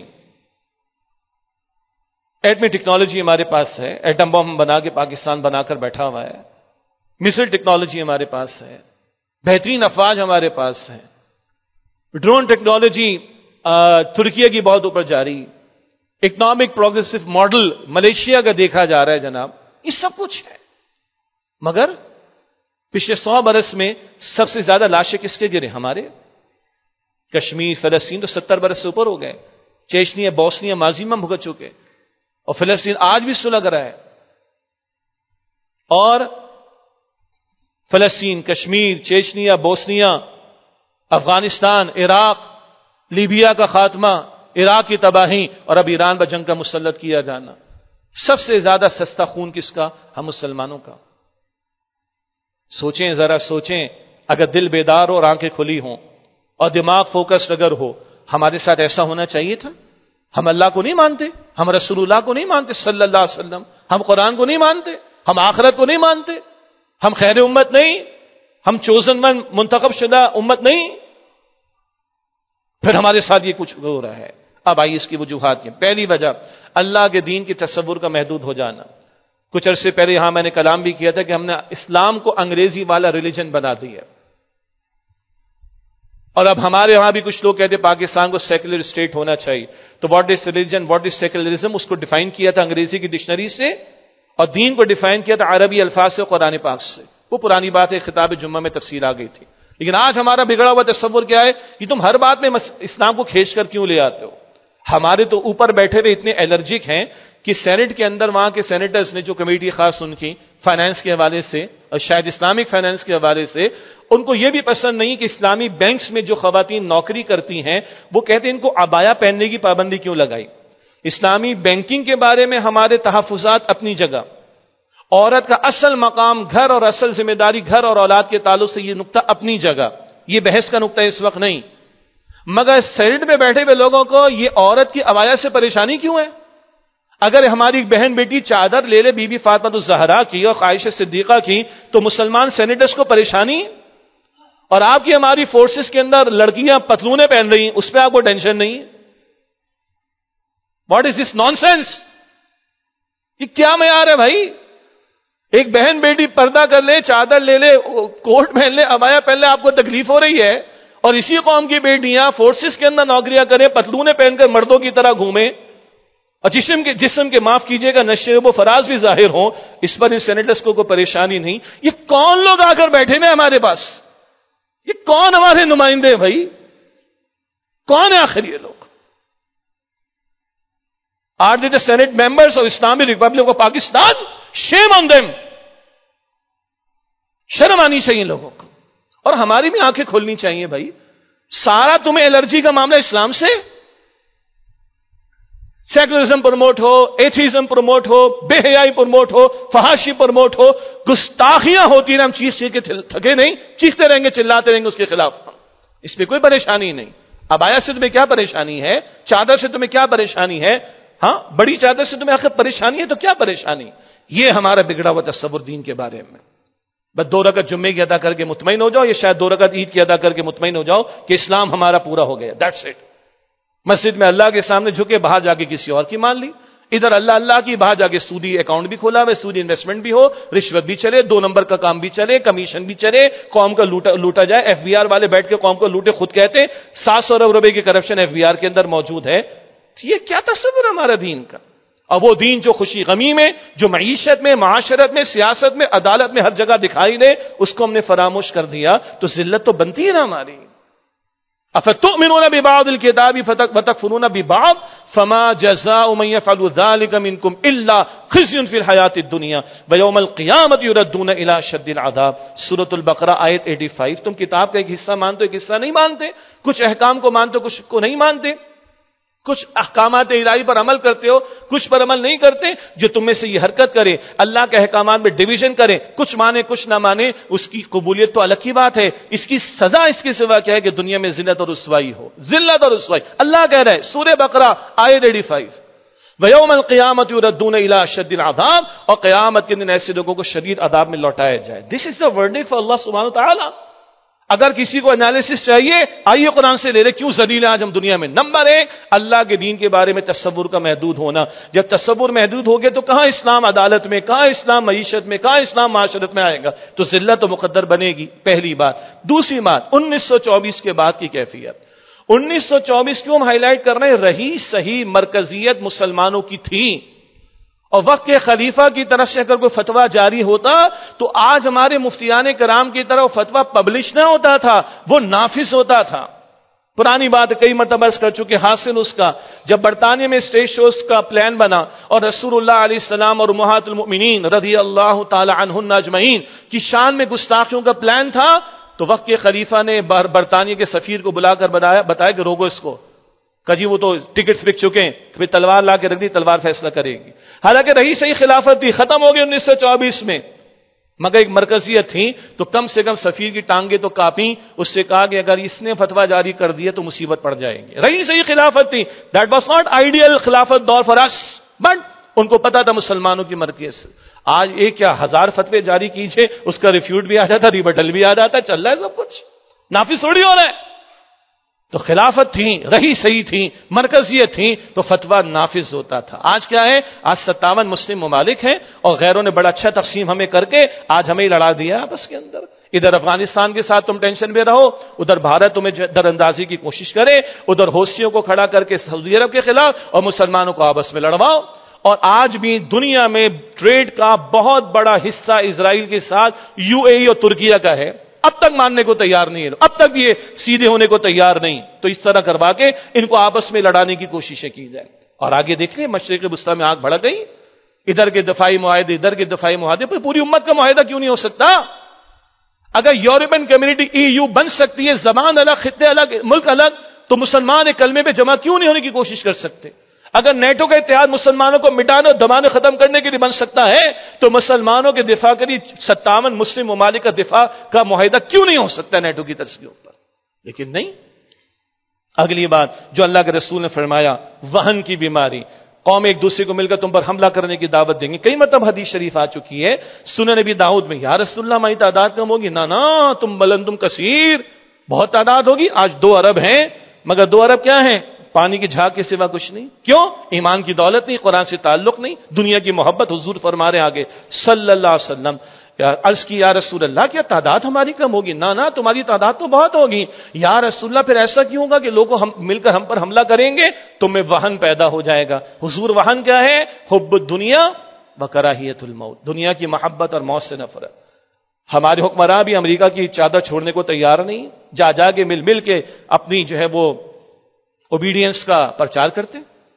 ایٹمی ٹیکنالوجی ہمارے پاس ہے، ایٹم بم بنا کے پاکستان بنا کر بیٹھا ہوا ہے. میسائل ٹیکنالوجی ہمارے پاس ہے، بہترین افواج ہمارے پاس ہے. ڈرون ٹیکنالوجی ترکیہ کی بہت اوپر جاری. اکنامک پروگریسو ماڈل ملیشیا کا دیکھا جا رہا ہے جناب. یہ سب کچھ ہے، مگر پچھلے سو برس میں سب سے زیادہ لاشیں کس کے گرے؟ ہمارے. کشمیر، فلسطین تو ستر برس سے اوپر ہو گئے. چیچنیا، بوسنیا ماضی میں بھگت چکے، اور فلسطین آج بھی سلگ رہا ہے. اور فلسطین، Kashmir, Chechnya, Bosnia, Afghanistan, Iraq, Libya کا خاتمہ، عراق کی تباہی، اور اب ایران پر جنگ کا مسلط کیا جانا. سب سے زیادہ سستا خون کس کا؟ ہم مسلمانوں کا. سوچیں ذرا، سوچیں، اگر دل بیدار ہو اور آنکھیں کھلی ہوں اور دماغ فوکسڈ اگر ہو، ہمارے ساتھ ایسا ہونا چاہیے تھا. ہم اللہ کو نہیں مانتے، ہم رسول اللہ کو نہیں مانتے صلی اللہ علیہ وسلم، ہم قرآن کو نہیں مانتے، ہم آخرت کو نہیں مانتے، ہم خیر امت نہیں، ہم چوزن ون منتخب شدہ امت نہیں، پھر ہمارے ساتھ یہ کچھ ہو رہا ہے. اب آئیے اس کی وجوہات ہیں. پہلی وجہ اللہ کے دین کے تصور کا محدود ہو جانا. کچھ عرصے پہلے یہاں میں نے کلام بھی کیا تھا کہ ہم نے اسلام کو انگریزی والا ریلیجن بنا دیا، اور اب ہمارے یہاں بھی کچھ لوگ کہتے ہیں پاکستان کو سیکولر اسٹیٹ ہونا چاہیے. تو what is religion, what is secularism, اس کو ڈیفائن کیا تھا انگریزی کی ڈکشنری سے، اور دین کو ڈیفائن کیا تھا عربی الفاظ سے، قرآن پاک سے. وہ پرانی بات ہے، خطاب جمعہ میں تفصیل آ گئی تھی. لیکن آج ہمارا بگڑا ہوا تصور کیا ہے کہ تم ہر بات میں اسلام کو کھینچ کر کیوں لے آتے ہو. ہمارے تو اوپر بیٹھے ہوئے اتنے الرجک ہیں کہ سینٹ کے اندر وہاں کے سینیٹرز نے جو کمیٹی خاص ان کی فائنانس کے حوالے سے، اور شاید اسلامک فائنانس کے حوالے سے، ان کو یہ بھی پسند نہیں کہ اسلامی بینکس میں جو خواتین نوکری کرتی ہیں وہ کہتے ہیں ان کو عبایا پہننے کی پابندی کیوں لگائی. اسلامی بینکنگ کے بارے میں ہمارے تحفظات اپنی جگہ، عورت کا اصل مقام گھر اور اصل ذمہ داری گھر اور اولاد کے تعلق سے یہ نقطہ اپنی جگہ، یہ بحث کا نقطہ اس وقت نہیں. مگر سینٹ میں بیٹھے ہوئے لوگوں کو یہ عورت کی عبایا سے پریشانی کیوں ہے؟ اگر ہماری بہن بیٹی چادر لے لے بی بی فاطمہ الزہرا کی اور عائشہ صدیقہ کی تو مسلمان سینیٹرز کو پریشانی، اور آپ کی ہماری فورسز کے اندر لڑکیاں پتلونے پہن رہی ہیں اس پہ آپ کو ٹینشن نہیں. What is this nonsense? یہ کیا معیار ہے بھائی؟ ایک بہن بیٹی پردہ کر لے، چادر لے لے، کوٹ پہن لے، عبایا پہن لے، آپ کو تکلیف ہو رہی ہے، اور اسی قوم کی بیٹیاں فورسز کے اندر نوکریاں کریں، پتلونے پہن کر مردوں کی طرح گھومیں، اور جسم کے جسم کے معاف کیجیے گا نشیب و فراز بھی ظاہر ہوں، اس پر ان سینیٹرز کو کوئی پریشانی نہیں. یہ کون لوگ آ کر بیٹھے ہیں ہمارے پاس؟ یہ کون ہمارے نمائندے بھائی؟ کون ہے آخر یہ لوگ؟ Are they the senate members of اسلامی Republic of Pakistan? Shame on them. شرم آنی چاہیے لوگوں کو، اور ہماری بھی آنکھیں کھولنی چاہیے بھائی. سارا تمہیں الرجی کا معاملہ اسلام سے، سیکولرزم پروموٹ ہو، ایتھیزم پروموٹ ہو، بے حیائی پروموٹ ہو، فحاشی پروموٹ ہو، گستاخیاں ہوتی ہیں، ہم چیخ چیخ کے تھکے نہیں، چیختے رہیں گے، چلاتے رہیں گے اس کے خلاف. اس پہ کوئی پریشانی نہیں. ابایا سے تمہیں کیا پریشانی ہے؟ چادر سے تمہیں کیا پریشانی ہے؟ ہاں بڑی چادر سے تمہیں آخر پریشانی ہے تو کیا پریشانی؟ یہ ہمارا بگڑا ہوا تصور دین کے بارے میں. بس دو رکعت جمعے کی ادا کر کے مطمئن ہو جاؤ، یا شاید دو رکعت عید کی ادا کر کے مطمئن ہو جاؤ کہ اسلام ہمارا پورا ہو گیا. That's it. مسجد میں اللہ کے سامنے جھکے، باہر جا کے کسی اور کی مان لی. ادھر اللہ اللہ کی، باہر جا کے سودی اکاؤنٹ بھی کھولا ہوا، سودی انویسٹمنٹ بھی ہو، رشوت بھی چلے، دو نمبر کا کام بھی چلے، کمیشن بھی چلے، قوم کا لوٹا لوٹا جائے. ایف بی آر والے بیٹھ کے قوم کو لوٹے، خود کہتے سات سو ارب روپے کی کرپشن ایف بی آر کے اندر موجود ہے. یہ کیا تصور ہے ہمارا دین کا؟ اور وہ دین جو خوشی غمی میں، جو معیشت میں، معاشرت میں، سیاست میں، عدالت میں ہر جگہ دکھائی دے، اس کو ہم نے فراموش کر دیا تو ذلت تو بنتی ہے نا ہماری. افتؤمنون ببعض الكتاب وتكفرون ببعض فما جزاء من يفعل ذلك منكم الا خزي في الحياه الدنيا ويوم القيامه يردون الى اشد العذاب. سورۃ البقرہ آیت پچاسی. تم کتاب کا ایک حصہ مانتے ہو، ایک حصہ نہیں مانتے، کچھ احکام کو مانتے ہو، کچھ کو نہیں مانتے، کچھ احکامات الہی پر عمل کرتے ہو، کچھ پر عمل نہیں کرتے. جو تم میں سے یہ حرکت کرے، اللہ کے احکامات میں ڈویژن کرے، کچھ مانے کچھ نہ مانے، اس کی قبولیت تو الگ ہی بات ہے. اس کی سزا اس کے سوا کیا ہے کہ دنیا میں ذلت اور رسوائی ہو. ذلت اور رسوائی اللہ کہہ رہا ہے سورہ بقرہ آیت پچاسی. وَيَوْمَ الْقِيَامَةِ يُرَدُّونَ إِلَىٰ أَشَدِّ الْعَذَابِ، اور قیامت کے دن ایسے لوگوں کو شدید عذاب میں لوٹایا جائے. دس از دا ورڈکٹ فار اللہ سبحانہ وتعالی. اگر کسی کو انالیسس چاہیے آئیے قرآن سے لے لے کیوں ذلیل ہیں آج ہم دنیا میں. نمبر ایک، اللہ کے دین کے بارے میں تصور کا محدود ہونا. جب تصور محدود ہوگے تو کہاں اسلام عدالت میں، کہاں اسلام معیشت میں، کہاں اسلام معاشرت میں آئے گا؟ تو ذلت تو مقدر بنے گی، پہلی بات. دوسری بات، انیس سو چوبیس کے بعد کی کیفیت. انیس سو چوبیس کیوں ہم ہائی لائٹ کر رہے ہیں؟ رہی صحیح مرکزیت مسلمانوں کی تھی، اور وقت کے خلیفہ کی طرف سے اگر کوئی فتویٰ جاری ہوتا تو آج ہمارے مفتیان کرام کی طرح فتویٰ پبلش نہ ہوتا تھا، وہ نافذ ہوتا تھا. پرانی بات کئی مرتبہ عرض کر چکے. حاصل اس کا، جب برطانیہ میں اسٹیج شوز کا پلان بنا اور رسول اللہ علیہ السلام اور امہات المؤمنین رضی اللہ تعالی عنہن اجمعین کی شان میں گستاخیوں کا پلان تھا، تو وقت کے خلیفہ نے برطانیہ کے سفیر کو بلا کر بتایا بتایا کہ روکو اس کو. کہ جی وہ تو ٹکٹس بک چکے ہیں، پھر تلوار لا کے رکھ دی، تلوار فیصلہ کرے گی. حالانکہ رہی صحیح خلافت تھی، ختم ہو گئی انیس سو چوبیس میں، مگر ایک مرکزیت تھی. تو کم سے کم سفیر کی ٹانگیں تو کاپیں. اس سے کہا کہ اگر اس نے فتویٰ جاری کر دیا تو مصیبت پڑ جائے گی. رہی صحیح خلافت تھی. دیٹ واز ناٹ آئیڈیل خلافت دور فار اس، بٹ ان کو پتا تھا مسلمانوں کی مرکز. آج ایک کیا ہزار فتوے جاری کیجئے، اس کا ریفیوٹ بھی آ جاتا، ریبٹل بھی آ جاتا، چل رہا ہے سب کچھ، نافذ تھوڑی ہو رہا ہے. تو خلافت تھی، رہی صحیح تھی، مرکزیت تھی، تو فتویٰ نافذ ہوتا تھا. آج کیا ہے؟ آج ستاون مسلم ممالک ہیں اور غیروں نے بڑا اچھا تقسیم ہمیں کر کے آج ہمیں لڑا دیا آپس کے اندر. ادھر افغانستان کے ساتھ تم ٹینشن میں رہو، ادھر بھارت تمہیں در اندازی کی کوشش کرے، ادھر حوثیوں کو کھڑا کر کے سعودی عرب کے خلاف اور مسلمانوں کو آپس میں لڑواؤ. اور آج بھی دنیا میں ٹریڈ کا بہت بڑا حصہ اسرائیل کے ساتھ یو اے ای اور ترکیہ کا ہے. اب تک ماننے کو تیار نہیں ہے، اب تک یہ سیدھے ہونے کو تیار نہیں. تو اس طرح کروا کے ان کو آپس میں لڑانے کی کوششیں کی جائے. اور آگے دیکھ لیں مشرق وسطیٰ میں آگ بھڑک گئی. ادھر کے دفاعی معاہدے، ادھر کے دفاعی معاہدے، پر پوری امت کا معاہدہ کیوں نہیں ہو سکتا؟ اگر یورپین کمیونٹی ای یو بن سکتی ہے، زبان الگ، خطے الگ، ملک الگ، تو مسلمان ایک کلمے پہ جمع کیوں نہیں ہونے کی کوشش کر سکتے؟ اگر نیٹو کا اتحاد مسلمانوں کو مٹانے اور دبانے ختم کرنے کے لیے بن سکتا ہے تو مسلمانوں کے دفاع کے لیے ستاون مسلم ممالک کا دفاع کا معاہدہ کیوں نہیں ہو سکتا نیٹو کی طرز کے اوپر؟ لیکن نہیں. اگلی بات جو اللہ کے رسول نے فرمایا، وہن کی بیماری. قوم ایک دوسرے کو مل کر تم پر حملہ کرنے کی دعوت دیں گے. کئی مرتبہ حدیث شریف آ چکی ہے سنن نبی داؤد میں، یا رسول اللہ ہماری تعداد کم ہوگی. نا نا تم بلند تم کثیر، بہت تعداد ہوگی. آج دو ارب ہیں، مگر دو ارب کیا ہیں؟ پانی کی جھاگ کے سوا کچھ نہیں. کیوں؟ ایمان کی دولت نہیں، قرآن سے تعلق نہیں، دنیا کی محبت. حضور فرما رہے آگے صلی اللہ علیہ وسلم، عرض کی یا رسول اللہ کیا تعداد ہماری کم ہوگی؟ نا نا تمہاری تعداد تو بہت ہوگی. یا رسول اللہ پھر ایسا کیوں ہوگا کہ لوگ ہم مل کر ہم پر حملہ کریں گے؟ تمہیں وہن پیدا ہو جائے گا. حضور وہن کیا ہے؟ حب الدنیا و کراہیت الموت، دنیا کی محبت اور موت سے نفرت. ہمارے حکمراں بھی امریکہ کی چادر چھوڑنے کو تیار نہیں، جا جا کے مل مل کے اپنی جو ہے وہ اوبیڈینس کا پرچار کرتے.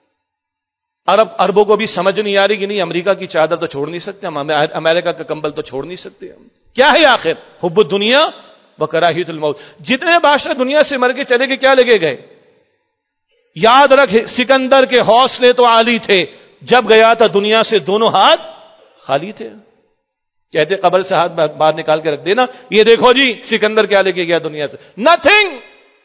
عرب عربوں کو بھی سمجھ نہیں آ رہی کہ نہیں امریکہ کی چادر تو چھوڑ نہیں سکتے ہم، امریکہ کا کمبل تو چھوڑ نہیں سکتے ہم. کیا ہے آخر؟ حب الدنیا و کراہیت الموت. جتنے بادشاہ دنیا سے مر کے چلے گئے کیا لگے گئے؟ یاد رکھ سکندر کے حوصلے تو عالی تھے، جب گیا تھا دنیا سے دونوں ہاتھ خالی تھے. کہتے قبر سے ہاتھ باہر نکال کے رکھ دینا، یہ دیکھو جی سکندر کیا لے کے گیا دنیا سے. نتھنگ.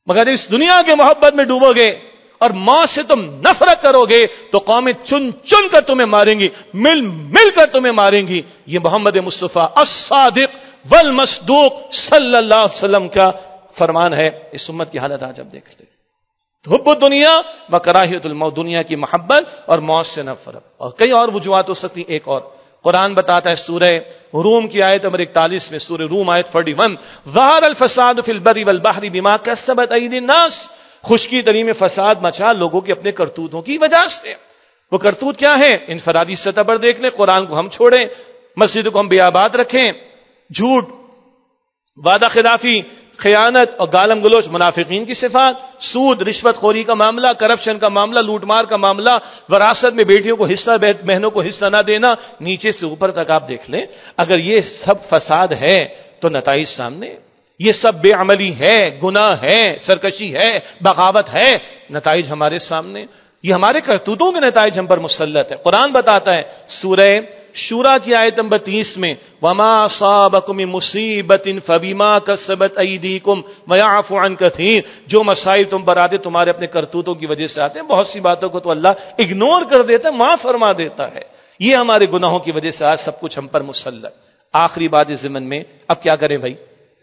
مگر اس دنیا کے محبت میں ڈوبو گے اور موت سے تم نفرت کرو گے تو قومیں چن چن کر تمہیں ماریں گی، مل مل کر تمہیں ماریں گی۔ یہ محمد مصطفیٰ الصادق والمصدوق صلی اللہ علیہ وسلم کا فرمان ہے۔ اس امت کی حالت آج اب دیکھ لیں، حب الدنیا و کراہیت الموت، دنیا کی محبت اور موت سے نفرت۔ اور کئی اور وجوہات ہو سکتی۔ ایک اور قرآن بتاتا ہے سورہ روم کی آیت نمبر اکتالیس میں، سورہ روم آیت اکتالیس، ظہر الفساد فی البر والبحر بما کسبت ایدی الناس، خشکی تری میں فساد مچا لوگوں کے اپنے کرتوتوں کی وجہ سے۔ وہ کرتوت کیا ہے؟ انفرادی سطح پر دیکھ لیں، قرآن کو ہم چھوڑیں، مسجد کو ہم بے آباد رکھیں، جھوٹ، وعدہ خلافی، خیانت اور گالم گلوچ منافقین کی صفات، سود، رشوت خوری کا معاملہ، کرپشن کا معاملہ، لوٹ مار کا معاملہ، وراثت میں بیٹیوں کو حصہ بہنوں کو حصہ نہ دینا، نیچے سے اوپر تک آپ دیکھ لیں۔ اگر یہ سب فساد ہے تو نتائج سامنے، یہ سب بے عملی ہے، گناہ ہے، سرکشی ہے، بغاوت ہے، نتائج ہمارے سامنے۔ یہ ہمارے کرتوتوں کے نتائج ہم پر مسلط ہے۔ قرآن بتاتا ہے سورہ شورا کی آیت نمبر تیس میں، وما اصابکم من مصیبت فبما کسبت ایدیکم ویعفو عن کثیر، جو مسائل تم پر آتے تمہارے اپنے کرتوتوں کی وجہ سے آتے ہیں، بہت سی باتوں کو تو اللہ اگنور کر دیتا ہے، معاف فرما دیتا ہے۔ یہ ہمارے گناہوں کی وجہ سے آج سب کچھ ہم پر مسلط۔ آخری بات اس ضمن میں، اب کیا کریں بھائی؟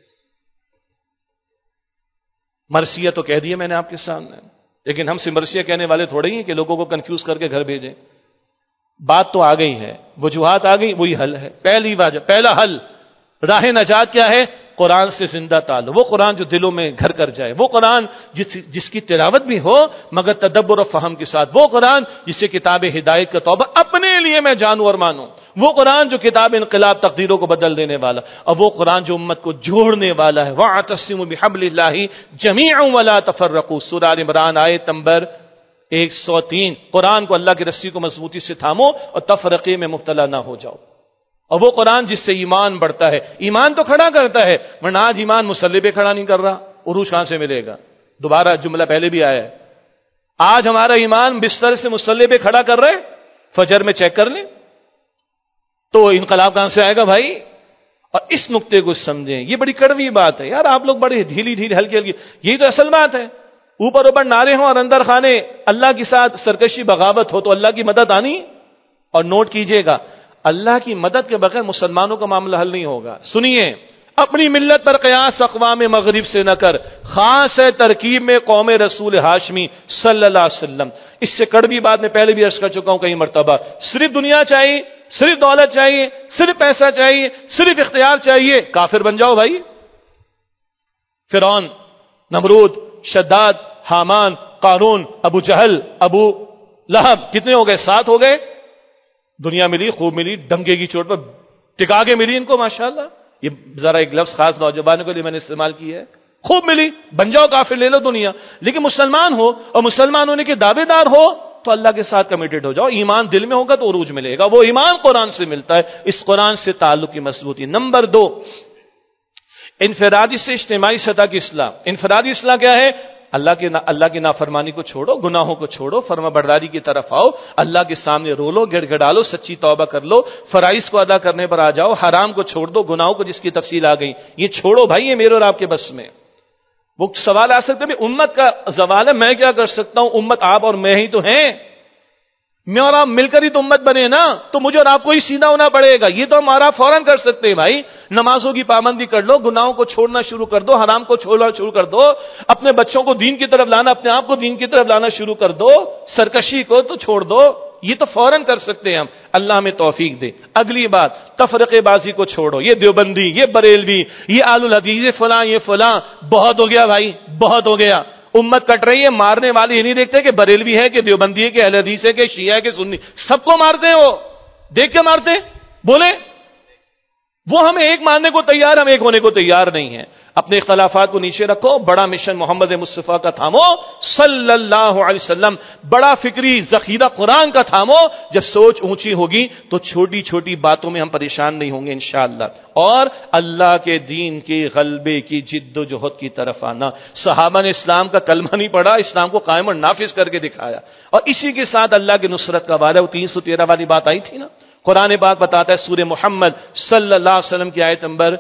مرثیہ تو کہہ دیا میں نے آپ کے سامنے، لیکن ہم سے مرثیہ کہنے والے تھوڑے ہی ہیں کہ لوگوں کو کنفیوز کر کے گھر بھیجیں۔ بات تو آ گئی ہے، وجوہات آ گئی، وہی حل ہے۔ پہلی وجہ، پہلا حل، راہ نجات کیا ہے؟ قرآن سے زندہ تعلق، وہ قرآن جو دلوں میں گھر کر جائے، وہ قرآن جس جس کی تلاوت بھی ہو مگر تدبر و فہم کے ساتھ، وہ قرآن جسے کتاب ہدایت کا توبہ اپنے لیے میں جانوں اور مانوں، وہ قرآن جو کتاب انقلاب تقدیروں کو بدل دینے والا، اور وہ قرآن جو امت کو جوڑنے والا ہے۔ وَاعْتَصِمُوا بِحَبْلِ اللَّهِ جَمِيعًا وَلَا تَفَرَّقُوا، سورہ ال عمران آیت نمبر ایک سو تین۔ قرآن کو اللہ کی رسی کو مضبوطی سے تھامو اور تفرقے میں مبتلا نہ ہو جاؤ۔ اور وہ قرآن جس سے ایمان بڑھتا ہے، ایمان تو کھڑا کرتا ہے، ورنہ آج ایمان مسلح پہ کھڑا نہیں کر رہا، عروج کہاں سے ملے گا؟ دوبارہ جملہ پہلے بھی آیا ہے، آج ہمارا ایمان بستر سے مسلح پہ کھڑا کر رہے، فجر میں چیک کر لیں تو انقلاب کہاں سے آئے گا بھائی؟ اور اس نقطے کو سمجھیں، یہ بڑی کڑوی بات ہے یار، آپ لوگ بڑی ڈھیلی ڈھیلی ہلکی ہلکی، یہی تو اصل بات ہے۔ اوپر اوپر نعرے ہوں اور اندر خانے اللہ کے ساتھ سرکشی بغاوت ہو تو اللہ کی مدد آنی۔ اور نوٹ کیجئے گا، اللہ کی مدد کے بغیر مسلمانوں کا معاملہ حل نہیں ہوگا۔ سنیے، اپنی ملت پر قیاس اقوام مغرب سے نہ کر، خاص ہے ترکیب میں قوم رسول ہاشمی صلی اللہ علیہ وسلم۔ اس سے کڑوی بات میں پہلے بھی عرض کر چکا ہوں کئی مرتبہ، صرف دنیا چاہیے، صرف دولت چاہیے، صرف پیسہ چاہیے، صرف اختیار چاہیے، کافر بن جاؤ بھائی۔ فرعون، نمرود، شداد، حامان، قارون، ابو جہل، ابو لہب، کتنے ہو گئے؟ سات ہو گئے۔ دنیا ملی، خوب ملی، ڈنگے کی چوٹ پر ٹکا کے ملی ان کو، ماشاءاللہ۔ یہ ذرا ایک لفظ خاص نوجوانوں کے لیے میں نے استعمال کیا ہے، خوب ملی، بن جاؤ کافر، لے لو دنیا۔ لیکن مسلمان ہو اور مسلمان ہونے کے دعوے دار ہو تو اللہ کے ساتھ کمیٹڈ ہو جاؤ، ایمان دل میں ہوگا تو عروج ملے گا، وہ ایمان قرآن سے ملتا ہے، اس قرآن سے تعلق کی مضبوطی۔ نمبر دو، انفرادی سے اجتماعی سطح کی اصلاح۔ انفرادی اصلاح کیا ہے؟ اللہ کے اللہ کی نافرمانی کو چھوڑو، گناہوں کو چھوڑو، فرما برداری کی طرف آؤ، اللہ کے سامنے رو لو، گڑ گڑا لو، سچی توبہ کر لو، فرائض کو ادا کرنے پر آ جاؤ، حرام کو چھوڑ دو، گناہوں کو جس کی تفصیل آ گئی یہ چھوڑو بھائی، یہ میرے اور آپ کے بس میں۔ وہ سوال آ سکتا ہے امت کا زوال ہے، میں کیا کر سکتا ہوں؟ امت آپ اور میں ہی تو ہیں، میں اور آپ مل کر ہی تو امت بنے نا، تو مجھے اور آپ کو ہی سیدھا ہونا پڑے گا۔ یہ تو ہمارا فوراً کر سکتے ہیں بھائی، نمازوں کی پابندی کر لو، گناہوں کو چھوڑنا شروع کر دو، حرام کو چھوڑنا شروع کر دو، اپنے بچوں کو دین کی طرف لانا، اپنے آپ کو دین کی طرف لانا شروع کر دو، سرکشی کو تو چھوڑ دو۔ یہ تو فوراً کر سکتے ہیں ہم، اللہ ہمیں توفیق دے۔ اگلی بات، تفرقے بازی کو چھوڑو، یہ دیوبندی، یہ بریلوی، یہ آل الحدیث، یہ فلاں یہ فلاں، بہت ہو گیا بھائی، بہت ہو گیا۔ امت کٹ رہی ہے، مارنے والے یہ نہیں دیکھتے کہ بریلوی ہے کہ دیوبندی ہے کہ اہل حدیث ہے کہ شیعہ ہے کہ سنی، سب کو مارتے ہیں، وہ دیکھ کے مارتے ہیں، بولے وہ ہمیں ایک ماننے کو تیار، ہم ایک ہونے کو تیار نہیں ہیں۔ اپنے اختلافات کو نیچے رکھو، بڑا مشن محمد مصطفیٰ کا تھامو صلی اللہ علیہ وسلم، بڑا فکری ذخیرہ قرآن کا تھامو۔ جب سوچ اونچی ہوگی تو چھوٹی چھوٹی باتوں میں ہم پریشان نہیں ہوں گے انشاءاللہ، اور اللہ کے دین کے غلبے کی جد و جہد کی طرف آنا۔ صحابہ نے اسلام کا کلمہ نہیں پڑھا، اسلام کو قائم اور نافذ کر کے دکھایا، اور اسی کے ساتھ اللہ کی نصرت کا وعدہ۔ وہ تین سو تیرہ والی بات آئی تھی نا، قرآن پاک بتاتا ہے سورہ محمد صلی اللہ علیہ وسلم کی آیت نمبر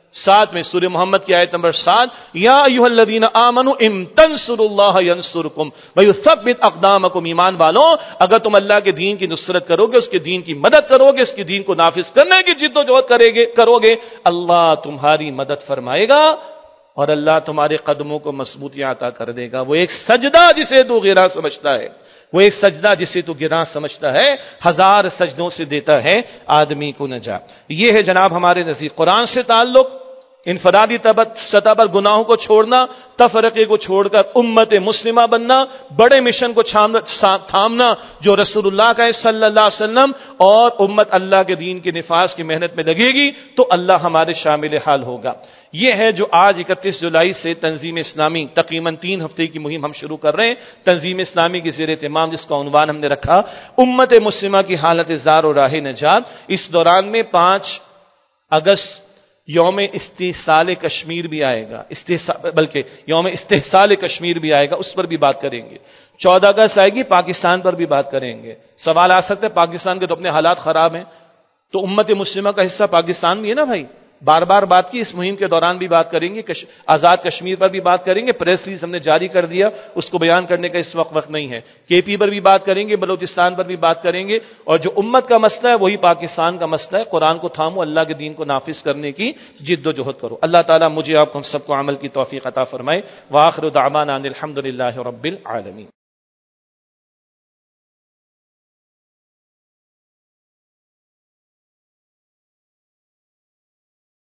سات میں سورہ محمد کی آیت نمبر سات، یا ایھا الذین آمنوا ان تنصروا اللہ ینصرکم ویثبت اقدامکم، ایمان والوں اگر تم اللہ کے دین کی نصرت کرو گے، اس کے دین کی مدد کرو گے، اس کے دین کو نافذ کرنے کی جد و جہد کرے گے کرو گے اللہ تمہاری مدد فرمائے گا اور اللہ تمہارے قدموں کو مضبوطی عطا کر دے گا۔ وہ ایک سجدہ جسے تو گرا سمجھتا ہے، وہ ایک سجدہ جسے تو گراں سمجھتا ہے، ہزار سجدوں سے دیتا ہے آدمی کو نجات۔ یہ ہے جناب ہمارے نزدیک قرآن سے تعلق، انفرادی سطح پر گناہوں کو چھوڑنا، تفرقے کو چھوڑ کر امت مسلمہ بننا، بڑے مشن کو تھامنا جو رسول اللہ کا ہے صلی اللہ علیہ وسلم، اور امت اللہ کے دین کے نفاذ کی محنت میں لگے گی تو اللہ ہمارے شامل حال ہوگا۔ یہ ہے جو آج اکتیس جولائی سے تنظیم اسلامی تقریباً تین ہفتے کی مہم ہم شروع کر رہے ہیں، تنظیم اسلامی کی زیر اہتمام، جس کا عنوان ہم نے رکھا امت مسلمہ کی حالت زار و راہ نجات۔ اس دوران میں پانچ اگست یوم استحصال کشمیر بھی آئے گا، بلکہ یوم استحصال کشمیر بھی آئے گا، اس پر بھی بات کریں گے۔ چودہ اگست آئے گی، پاکستان پر بھی بات کریں گے۔ سوال آ سکتا ہے پاکستان کے تو اپنے حالات خراب ہیں، تو امت مسلمہ کا حصہ پاکستان بھی ہے نا بھائی، بار بار بات کی، اس مہم کے دوران بھی بات کریں گے، کش... آزاد کشمیر پر بھی بات کریں گے، پریس ریلیز ہم نے جاری کر دیا، اس کو بیان کرنے کا اس وقت وقت نہیں ہے، کے پی پر بھی بات کریں گے، بلوچستان پر بھی بات کریں گے، اور جو امت کا مسئلہ ہے وہی پاکستان کا مسئلہ ہے۔ قرآن کو تھامو، اللہ کے دین کو نافذ کرنے کی جد و جہد کرو۔ اللہ تعالیٰ مجھے آپ کو ہم سب کو عمل کی توفیق عطا فرمائے۔ وآخر دعوانا ان الحمد للہ رب العالمین۔